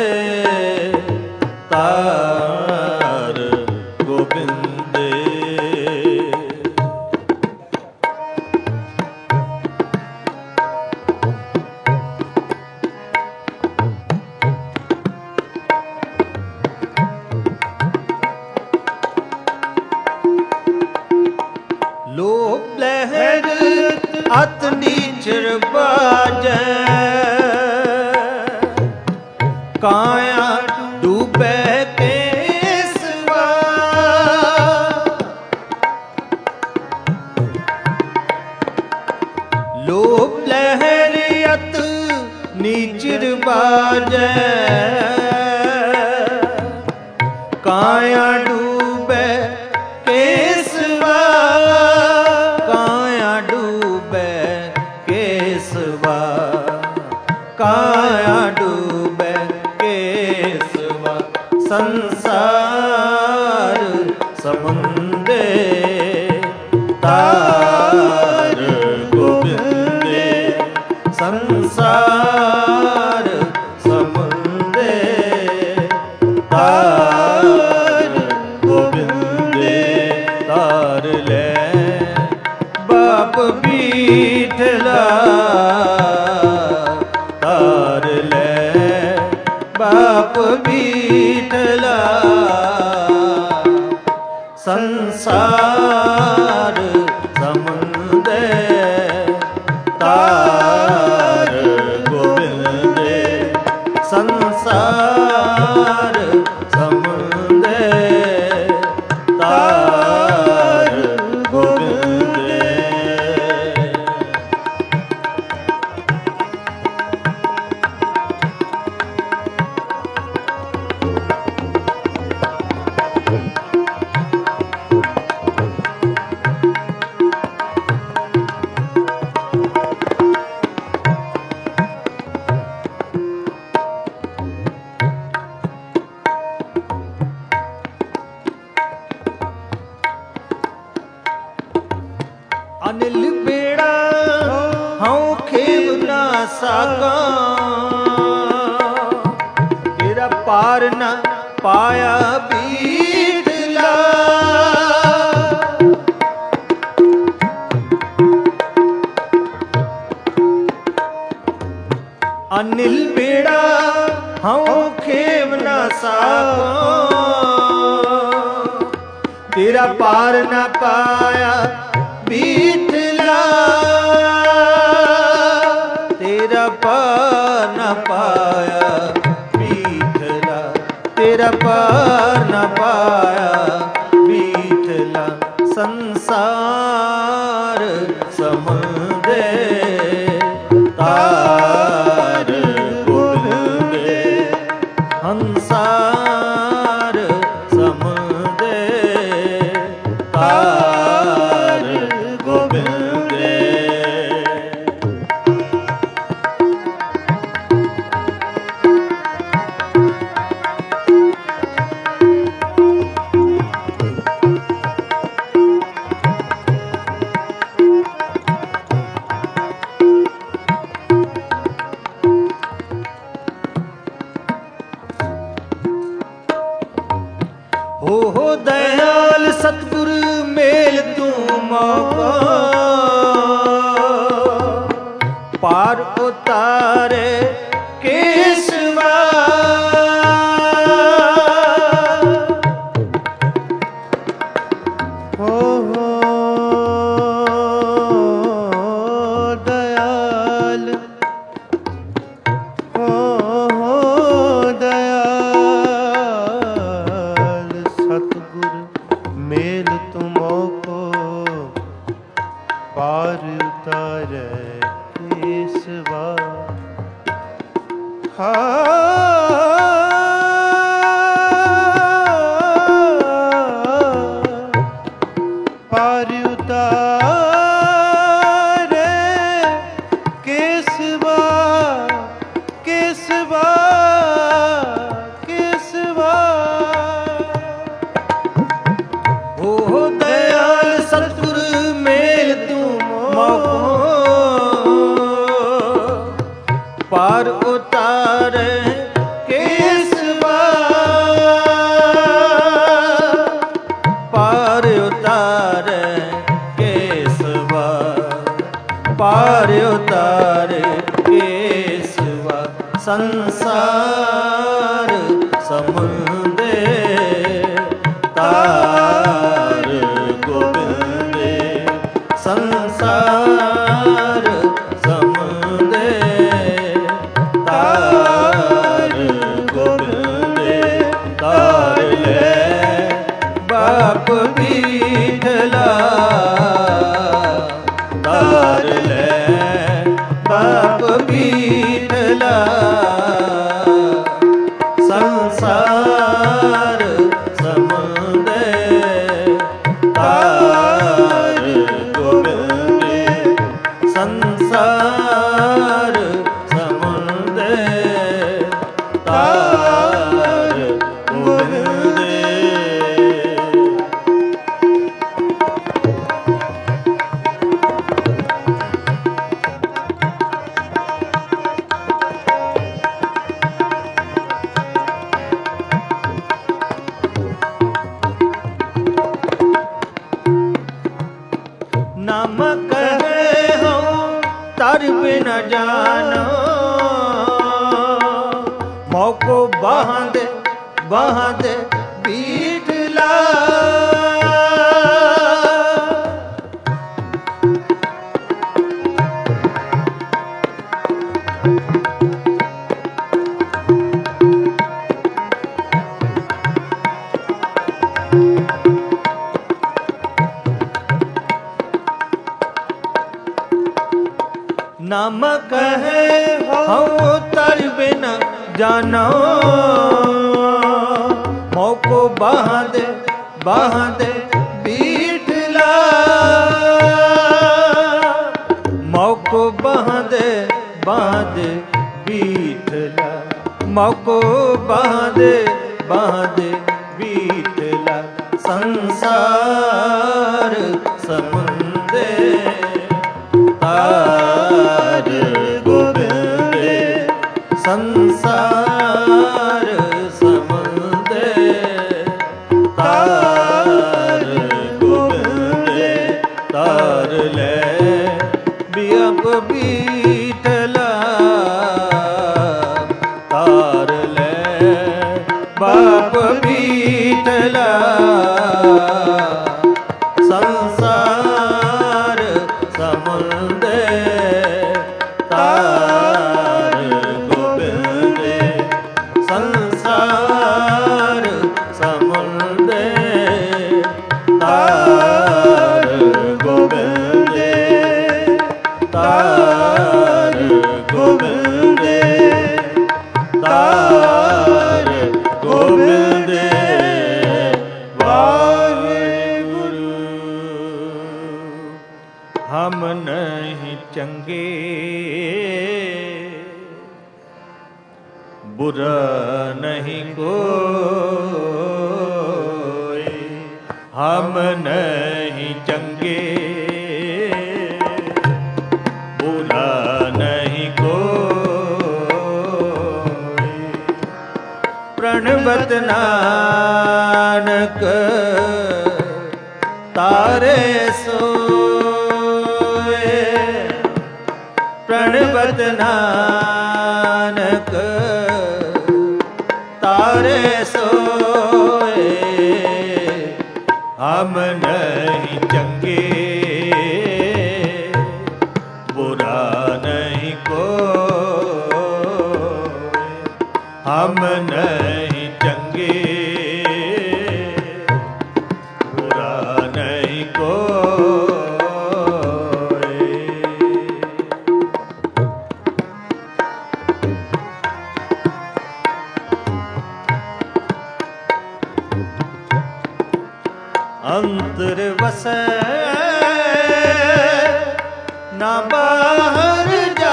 ਤਾਰ ਗੋਬਿੰਦੇ। ਲੋਭ ਲਹਿਰ ਅਤ ਨੀਚਰ ਬਾਜੈ, ਕਾਇਆ ਡੂਬੈ ਕੇਸਵਾ, ਲੋਭ ਲਹਿਰ ਅਤ ਨੀਚਰ ਬਾਜੈ, ਕਾਇਆ ਡੂਬੈ ਕੇਸਵਾ, ਕਾਇਆ ਡੂਬੈ ਕੇਸਵਾ, ਕਾਇਆ ਡੂਬੈ ਕੇਸਵਾ, ਸੰਸਾਰ ਸਮੁੰਦੇ ਤਾਰ ਗੋਬਿੰਦੇ, ਸੰਸਾਰ ਸਮੁੰਦੇ ਤਾਰ ਗੋਬਿੰਦੇ, ਤਾਰ ਲੈ ਬਾਪ ਬੀਠਲਾ, ਤਾਰ ਲੈ ਬਾਪ ਬੀਠਲਾ, ਸੰਸਾਰ ਸਮੁੰਦੇ ਤਾਰ ਗੋਬਿੰਦੇ, ਸੰਸਾਰ ਸਮੁੰਦੇ ਤਾਰ ਗੋਬਿੰਦੇ। ਅਨਿਲ ਬੇੜਾ ਹਉ ਖੇਵ ਨਾ ਸਾਕਾਂ, ਤੇਰਾ ਪਾਰ ਨਾ ਪਾਇਆ ਬੀਠਲਾ, ਅਨਿਲ ਬੇੜਾ ਹਉ ਖੇਵ ਨਾ ਸਾਕਾਂ, ਤੇਰਾ ਪਾਰ ਨਾ ਪਾਇਆ ਬੀਠਲਾ, ਤੇਰਾ ਪਾਰ ਨਾ ਪਾਇਆ ਬੀਠਲਾ, ਤੇਰਾ ਪਾਰ ਨਾ ਪਾਇਆ ਬੀਠਲਾ, ਸੰਸਾਰ ਸਮੁੰਦੇ ਤਾਰ ਗੋਬਿੰਦੇ, ਹੰਸਾਰ ਸਮੁੰਦੇ ਤਾਰ ਗੋਬਿੰਦੇ। ਉਤਾਰੈ ਕੇਸਵਾ। ਪਾਰ ਉਤਾਰੈ ਕੇਸਵਾ, ਕੇਸਵਾ, ਕੇਸਵਾ। ਹੋ ਦਇਆਲ ਸਤਿਗੁਰ ਮੇਲ ਤੂੰ ਮੋਕੋ, ਪਾਰ ਉਤਾਰੈ ਕੇਸਵਾ, ਪਾਰ ਉਤਾਰੈ ਕੇਸਵਾ, ਪਾਰ ਉਤਾਰੈ ਕੇਸਵਾ। ਸੰਸਾਰ ਸਮੁੰਦੇ ਤਾਰ ਗੋਬਿੰਦੇ, ਸੰਸਾਰ ਸਮੁੰਦੇ ਤਾਰ ਗੋਬਿੰਦੇ। ਤਾਰ ਲੈ ਬਾਪ ਬੀਠਲਾ, ਤਾਰ ਲੈ ਬਾਪ ਬੀਠਲਾ। ਸੰਸਾਰ ਸਮੁੰਦੇ ਤਾਰ ਗੋਬਿੰਦੇ, ਸੰਸਾਰ ਸਮੁੰਦੇ ਤਾਰ ਗੋਬਿੰਦੇ। ਨਾਮ ਕਹੇ ਹੋ ਤਰ ਬਿਨ ਜਾਨੋ, ਮੋਕੋ ਬਾਂਦੇ ਬਾਂਦੇ ਬੀਠਲਾ। ਨਾਮ ਕਹੇ ਹਉ ਤਰ ਬਿਨ ਜਾਨੋ, ਮੋਕੋ ਬਾਂਦੇ ਬਾਂਦੇ ਬੀਠਲਾ। ਮੋਕੋ ਬਾਂਦੇ ਬਾਂਦੇ ਬੀਠਲਾ, ਮੋਕੋ ਬਾਂਦੇ ਬਾਂਦੇ ਬੀਠਲਾ। ਸੰਸਾਰ ਸਮੁੰਦੇ ਤਾਰ ਗੋਬਿੰਦੇ, ਸੰਸਾਰ ਸਮੁੰਦੇ ਤਾਰ ਗੋਬਿੰਦੇ। ਤਾਰ ਲੈ ਬਿਅਪ ਬੀਠਲਾ, ਤਾਰ ਲੈ ਬਾਪ ਬੀਠਲਾ। ਸੰਸਾਰ ਸਮੁੰਦੇ ਤਾਰ ਗੋਬਿੰਦੇ, ਸੰਸਾਰ ਸਮੁੰਦੇ ਤਾਰ ਗੋਬਿੰਦੇ, ਤਾਰ ਗੋਬਿੰਦੇ, ਤਾਰ ਗੋਬਿੰਦੇ। ਵਾਹਿਗੁਰੂ। ਹਮ ਨਹੀਂ ਚੰਗੇ ਬੁਰਾ ਨਹੀਂ ਕੋਈ, ਹਮ ਨਹੀਂ ਚੰਗੇ ਬੁਰਾ ਨਹੀਂ ਕੋਈ। ਪ੍ਰਣਵਤ ਨਾਨਕ ਤਾਰੇ ਸੋਏ, ਪ੍ਰਣਵਤ ਨਾਨਕ ਤਾਰੇ ਸੋਏ। ਹਮ ਨਹੀਂ ਚੰਗੇ ਬੁਰਾ ਨਹੀਂ ਕੋਈ, ਹਮ ਨਹੀਂ ਚੰਗੇ ਬੁਰਾ ਨਹੀਂ ਕੋਈ। ਬਾਹਰ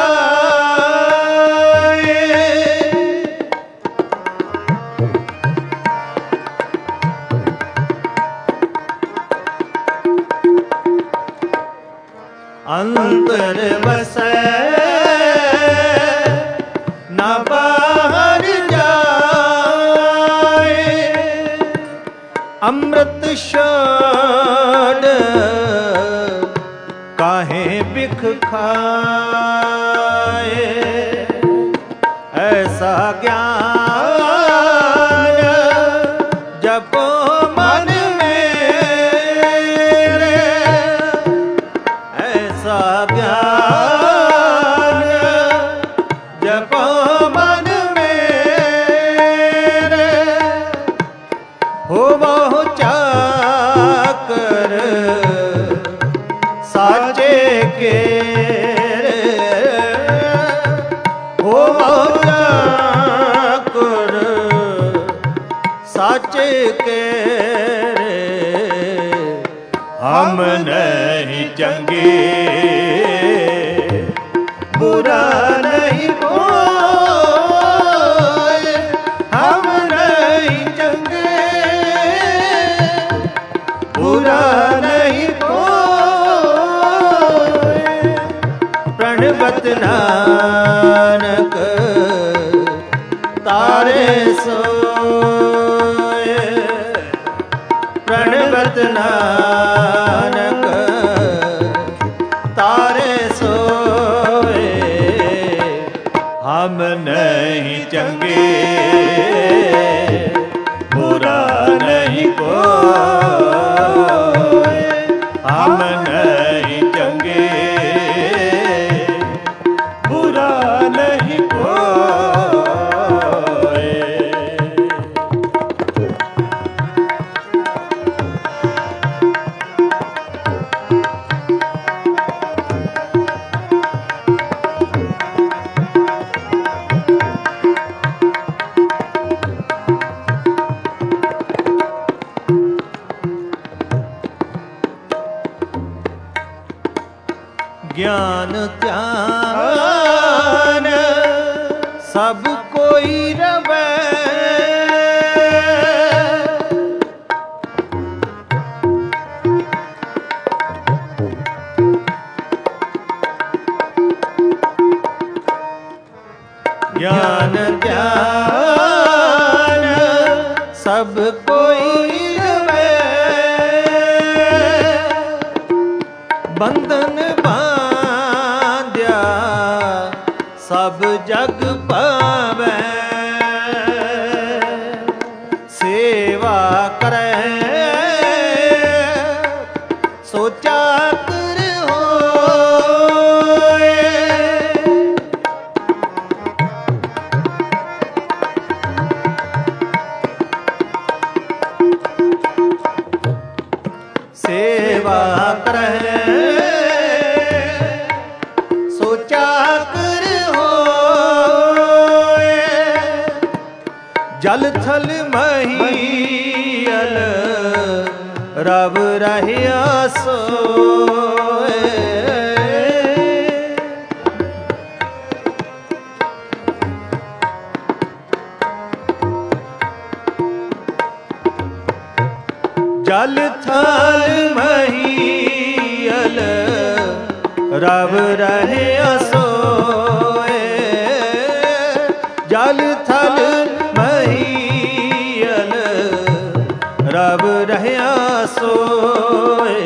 ਜਾਏ। ਅੰਤਰ ਵਸੈ ਨਾ ਬਾਹਰ ਜਾਏ। ਅੰਮ੍ਰਿਤ ਛੋੜ ਕਾਹੇ ਬਿਖ ਖਾਏ। ਐਸਾ ਗਿਆਨ ਜਪੋ ਮਨ ਮੇਰੇ। ਐਸਾ ਗਿਆਨ ਜਪੋ ਮਨ ਮੇਰੇ। ਹੋਵਹੁ ਚਾਕਰ ਸਾਚੇ ਕੇਰੇ। ਹੋਵਹੁ ਚਾਕਰ ਸਾਚੇ ਕੇਰੇ। ਹਮ ਨਹੀਂ ਚੰਗੇ ਬੁਰਾ ਨਹੀਂ ਕੋਇ। ਹਮ ਨਹੀਂ ਚੰਗੇ ਬੁਰਾ ਨਹੀਂ ਕੋਇ। ਪ੍ਰਣਵਤ ਨਾਨਕ ਤਾਰੇ ਸੋਏ। ਪ੍ਰਣਵਤ ਨਾਨਕ ਤਾਰੇ ਸੋਏ। ਹਮ ਨਹੀਂ ਚੰਗੇ ਬੁਰਾ ਨਹੀਂ ਕੋਇ। ਹਮ ਨਹੀਂ ਚੰਗੇ ਬੁਰਾ ਨਹੀਂ ਕੋਇ। ਗਿਆਨ ਧਿਆਨ ਸਭ ਕੋਈ ਰਵੈ। ਗਿਆਨ ਧਿਆਨ ਸਭ ਕੋਈ ਰਵੈ। ਬੰਧਨ ਬਾਂਧਿਆ ਸਭ ਜਗ ਪਾਵੈ। ਸੇਵਾ ਕਰੈ ਸੋ ਚਾਕਰ ਹੋਏ। ਸੇਵਾ ਕਰੈ ਸੋ ਚਾਕਰ ਹੋਏ। ਜਲ ਥਲ ਮਹੀਲ ਰਵ ਰਹਿਆ ਸੋਏ। ਜਲ ਥਲ ਮਹੀਲ ਰਵ ਰਹਿਆ ਸੋਏ। ਜਲ ਥਲ ਮਹੀਲ ਰਵ ਰਹਿਆ ਸੋਏ।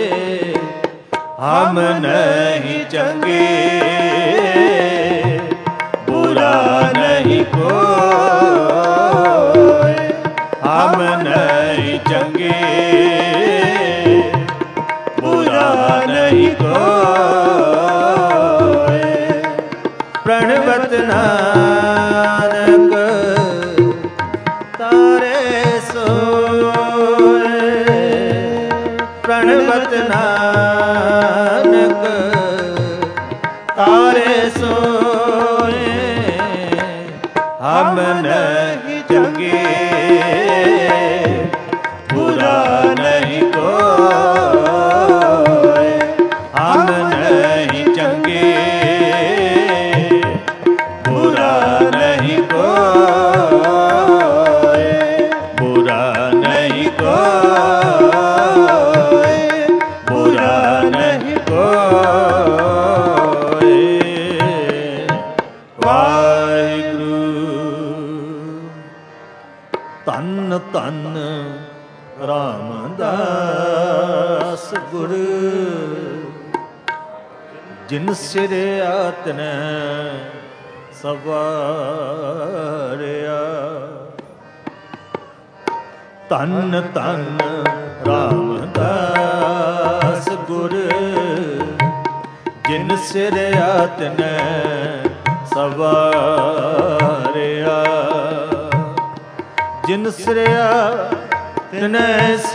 ਹਮ ਨਹੀਂ ਚੰਗੇ ਬੁਰਾ ਨਹੀਂ ਕੋਇ। ਹਮ ਨਹੀਂ ਚੰਗੇ ਬੁਰਾ ਨਹੀਂ ਕੋਇ। ਪ੍ਰਣਵਤ ਨਾਨਕ ਤਾਰੇ ਸੋਏ। ਪ੍ਰਣਵਤ ਨਾਨਕ ਤਾਰੇ ਸੋਏ। ਹਮ ਨਹੀਂ ਚੰਗੇ ਬੁਰਾ ਨਹੀਂ ਕੋਇ। ਹਮ ਨਹੀਂ ਚੰਗੇ ਜਿਨ ਸਿਰਿਆ ਤਿਨੈ ਸਵਾਰਿਆ। ਧੰਨ ਧੰਨ ਰਾਮਦਾਸ ਗੁਰ, ਜਿਨ ਸਿਰਿਆ ਤਿਨੈ ਸਵਾਰਿਆ। ਜਿਨ ਸਿਰਿਆ ਤਿਨੈ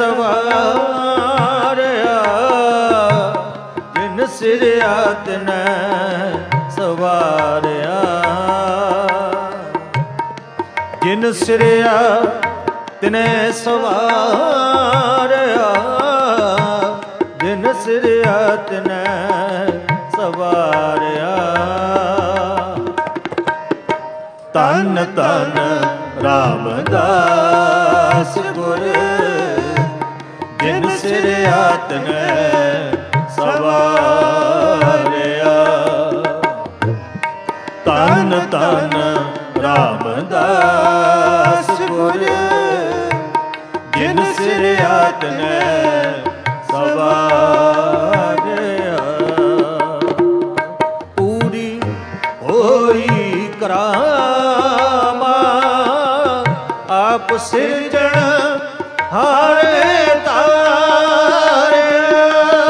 ਸਵਾਰਿਆ, ਜਿਨ ਸਿਰਿਆ ਤਿਨੈ ਸਵਾਰਿਆ। ਜਿਨ ਸਿਰਿਆ ਤਿਨੈ ਸਵਾਰਿਆ, ਜਿਨ ਸਿਰਿਆ ਤਿਨੈ ਸਵਾਰਿਆ। ਧੰਨ ਧੰਨ ਰਾਮਦਾਸ ਗੁਰ, ਜਿਨ ਸਿਰਿਆ ਤਿਨੈ ਸਵਾਰਿਆ। ਧੰਨ ਧੰਨ ਰਾਮਦਾਸ ਗੁਰ, ਜਿਨ ਸਿਰਿਆ ਤਿਨੈ ਸਵਾਰਿਆ। ਪੂਰੀ ਹੋਈ ਕਰਾਮਾ ਆਪ ਸਿਰਜਣ ਹਾਰੇ ਤਾਰਿਆ।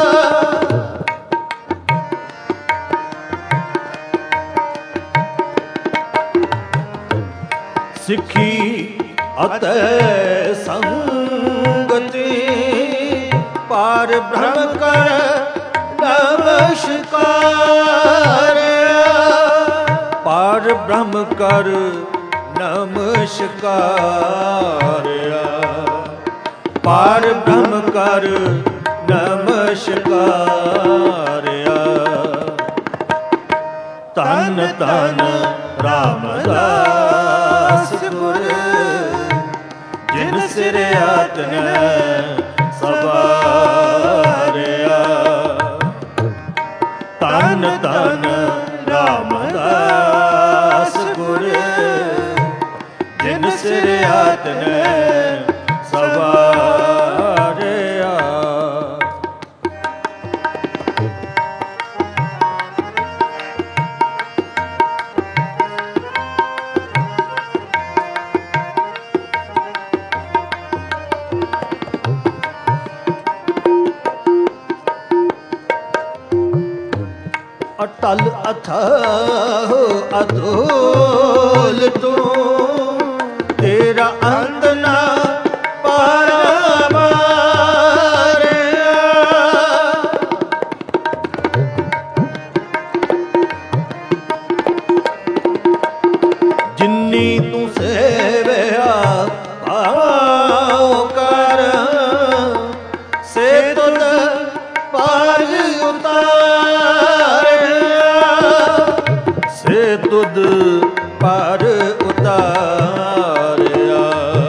ਸਿੱਖੀ ਅਤੇ ਸੰਗਤੀ ਪਾਰ ਬ੍ਰਹਮ ਕਰ ਨਮਸਕਾਰ। ਪਾਰ ਬ੍ਰਹਮ ਕਰ ਨਮਸਕਾਰਿਆ। ਪਾਰ ਬ੍ਰਹਮ ਕਰ ਨਮਸਕਾਰਿਆ। ਧੰਨ ਧੰਨ ਰਾਮਦਾਸ ਗੁਰ, ਜਿਨ ਸਿਰਿਆ ਤਿਨੈ ਸਵਾਰਿਆ। ਧੰਨ ਧੰਨ ਰਾਮਦਾਸ ਗੁਰ, ਜਿਨ ਸਿਰਿਆ ਤਿਨੈ ਸਵਾਰਿਆ। ਅਟਲ ਅਥਾਹ ਅਤੁਲ ਤੂੰ, ਤੇਰਾ ਅੰਤ ਨਾ ਪਾਰਾਵਾਰਿਆ। ਜਿੰਨੀ ਤੂੰ ਸੇਵਿਆ ਭਾਉ ਕਰ, ਸੇ ਤੁਧ ਪਾਜ ਉਤਾਰਿਆ। ਸੇ ਤੁਧ ਪਰ ਉਤਾਰਿਆ।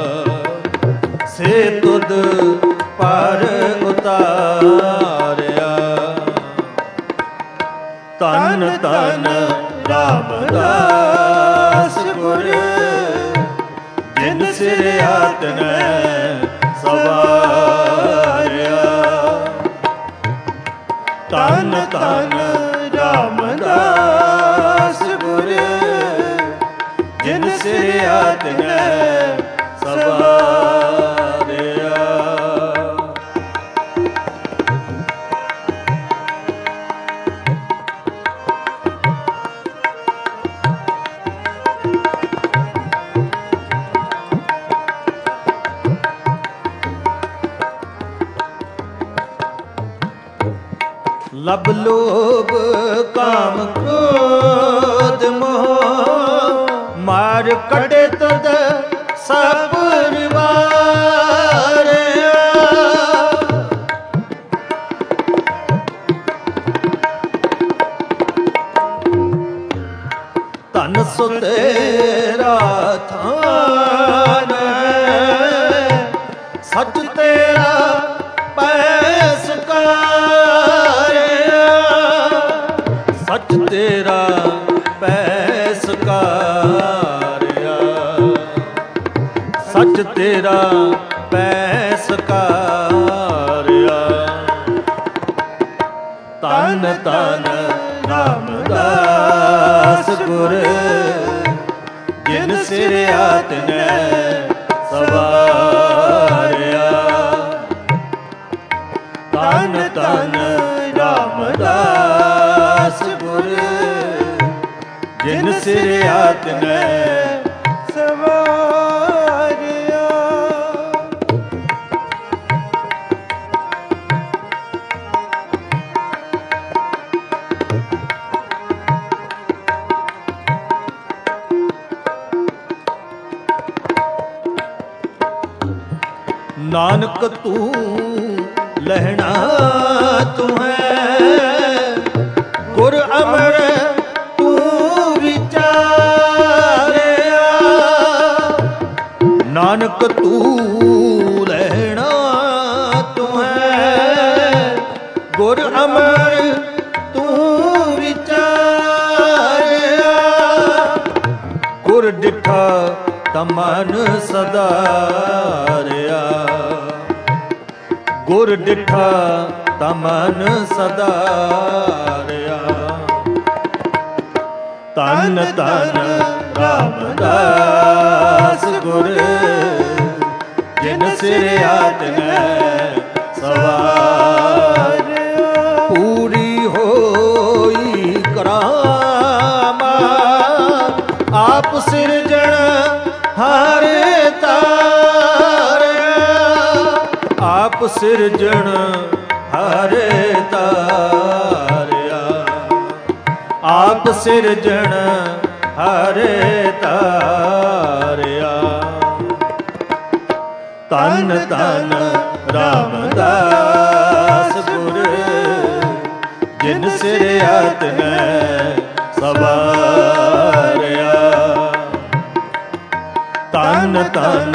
ਸੇ ਤੁਧ ਪਰ ਉਤਾਰਿਆ। ਧੰਨ ਧੰਨ ਰਾਮਦਾਸ ਗੁਰ, ਜਿਨ ਸਿਰਿਆ ਤਿਨੈ ਸਵਾਰਿਆ। ਧੰਨ ਧੰਨ ਰਾਮਦਾਸ ਗੁਰ, ਜਿਨ ਸਿਰਿਆ ਤਿਨੈ ਸਵਾਰਿਆ। ਲਬ ਲੋਭ ਕਾਮ ਕ੍ਰੋਧ ਮੋਹ, ਮਾਰ ਕੱਢੇ ਤਦ ਸਭ ਨਿਵਾਰਿਆ। ਧਨ ਸੋ ਤੇਰਾ ਥਾਨ, ਸੱਚ ਤੇਰਾ ਪੈਸਕਾਰਿਆ। ਸੱਚ ਤੇਰਾ ਪੈਸਕਾਰਿਆ। ਸੱਚ ਤੇਰਾ ਪੈਸਕਾਰਿਆ। ਧੰਨ ਧੰਨ ਗੁਰ ਜਿਨ ਸਿਰਿਆ ਤਿਨੈ ਸਵਾਰਿਆ। ਨਾਨਕ ਤੂੰ ਲਹਿਣਾ ਤੂੰ ਹੈ ਗੁਰ ਅਮਰ ਤੂੰ ਵਿਚਾਰਿਆ। ਨਾਨਕ ਤੂੰ ਲਹਿਣਾ ਤੂੰ ਹੈ ਗੁਰ ਅਮਰ ਤੂੰ ਵਿਚਾਰਿਆ। ਗੁਰ ਡਿਠਾ ਤਮਨ ਸਦਾਰਿਆ। ਗੁਰ ਡਿਠਾ ਤਮਨ ਸਦਾਰਿਆ। ਤਨ ਤਨ ਰਾਮਦਾਸ ਗੁਰ ਜਿਨ ਸਿਰਿਆ ਤਿਨੈ ਸਵਾਰਿਆ। ਪੂਰੀ ਹੋਈ ਕਰਾਮਾ ਆਪ ਸਿਰਜਣ ਹਰ ਤਾਰਿਆ। ਆਪ ਸਿਰਜਣ ਹਰ ਤਾਰਿਆ। ਆਪ ਸਿਰਜਣ ਹਰ ਤਾਰਿਆ। ਤਨ ਤਨ ਰਾਮਦਾਸ ਗੁਰ ਜਿਨ ਸਿਰਿਆ ਤਿਨੈ ਸਵਾਰਿਆ। ਤਨ ਤਨ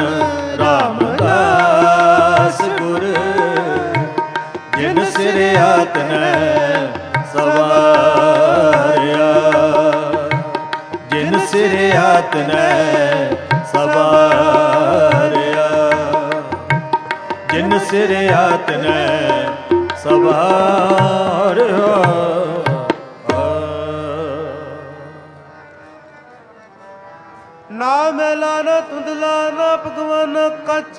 ਰਾਮਦਾਸ ਗੁਰ ਜਿਨ ਸਿਰਿਆ ਤਿਨੈ ਸਵਾਰਿਆ। ਜਿਨ ਸਿਰਿਆ ਤਿਨੈ ਸਵਾਰਿਆ। ਜਿਨ ਸਿਰਿਆ ਤਿਨੈ ਸਵਾਰਿਆ। ਨਾ ਮੈਲਾ ਨਾ ਧੁੰਦਲਾ ਨਾ ਭਗਵਾਨ ਕੱਚ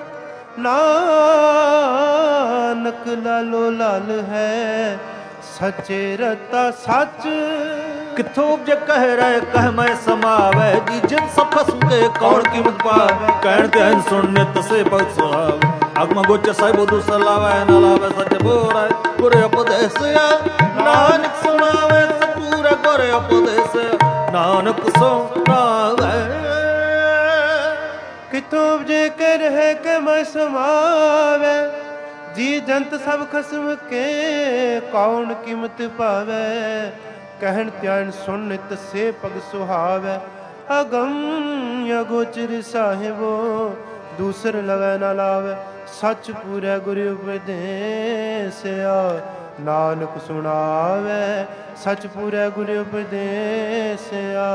ਨਾਨਕ ਲਾਲੋ ਲਾਲ ਹੈ ਸੱਚੇ ਰਤਾ ਸੱਚ। ਕਿੱਥੋਂ ਉਪਜੇ ਕਹਿ ਰਹਿ ਕਹਿ ਮੈਂ ਸਮਾਵੈ ਜੀ ਜਿਨ ਸਫਸ ਕੇ ਕੌਣ ਕੀਮਤ ਪਾਵੈ। ਕਹਿਣ ਤੇ ਐਨ ਸੁਣ ਨਿਤ ਸੇ ਭਗਤ ਸੁਹਾਵੈ। ਅਗਮ ਗੋਚ ਸਾਹਿਬ ਦੂ ਸਲਾਵੈ ਨਾ ਲਾਵੈ ਸੱਚ ਬੋਰੈ ਗੁਰ ਉਪਦੇਸਿਆ। ਨਾਨਕ ਸੁਣਾਵੈ ਸਤੂਰ ਗੁਰ ਉਪਦੇਸਿਆ। ਨਾਨਕ ਸੁਣਾਵੈ ਕਿਥੋਂ ਉਪਜੇ ਕੇ ਰਹਿ ਕੇ ਮੈਂ ਸਮਾਵੈ ਜੀ ਜੰਤ ਸਭ ਖਸਮ ਕੇ ਕੌਣ ਕੀਮਤ ਪਾਵੈ। ਕਹਿਣ ਧਿਆਨ ਸੁਣ ਨਿਤ ਸੇ ਪਗ ਸੁਹਾਵੈ। ਅਗਮ ਅਗੋਚਰ ਸਾਹਿਬੋ ਦੂਸਰ ਲਵੈ ਨਾ ਲਾਵੈ। ਸੱਚ ਪੂਰੈ ਗੁਰ ਉਪਦੇਸਿਆ। ਨਾਨਕ ਸੁਣਾਵੈ ਸੱਚ ਪੂਰੈ ਗੁਰ ਉਪਦੇਸਿਆ।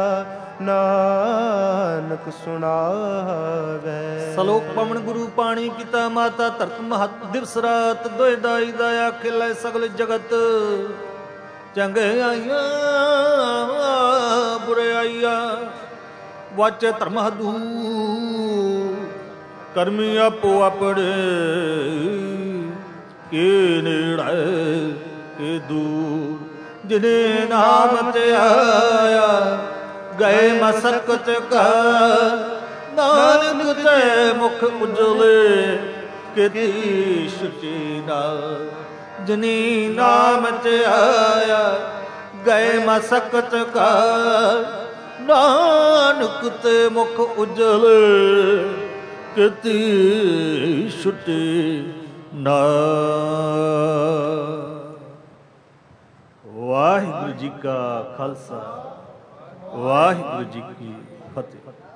ਨਾਨਕ ਸੁਣਾਵੈ। ਸਲੋਕ ਪਵਨ ਗੁਰੂ ਪਾਣੀ ਪਿਤਾ ਮਾਤਾ ਧਰਤ ਮਹਤ ਦਿਵਸ ਰਾਤ ਦੋਇ ਦਾਈ ਦਾਇਆ ਖਿਲੇ ਸਗਲ ਜਗਤ। ਚੰਗੇ ਆਈਆਂ ਬੁਰੇ ਆਈਆਂ ਵਾਚੇ ਧਰਮ ਹਦੂ ਕਰਮੀ ਆਪੋ ਆਪਣੇ ਕੇ ਨੇੜੇ ਕੇ ਦੂਰ। ਜਿਨੇ ਨਾਮ ਤੇ ਆਇਆ ਗਏ ਮਸਕਤ ਕਾ ਨਾਨਕ ਤੇ ਮੁਖ ਉਜਲੇ ਕਿਤੀ ਛੁਟੀ ਨਾ। ਜਿਨੀ ਨਾਮ ਤੇ ਆਇਆ ਗਏ ਮਸਕਤ ਕਾ ਨਾਨਕ ਤੇ ਮੁਖ ਉਜਲੇ ਕਿਤੀ ਛੁਟੀ ਨਾ। ਵਾਹਿਗੁਰੂ ਜੀ ਕਾ ਖਾਲਸਾ ਵਾਹਿਗੁਰੂ ਜੀ ਕੀ ਫਤਿਹ।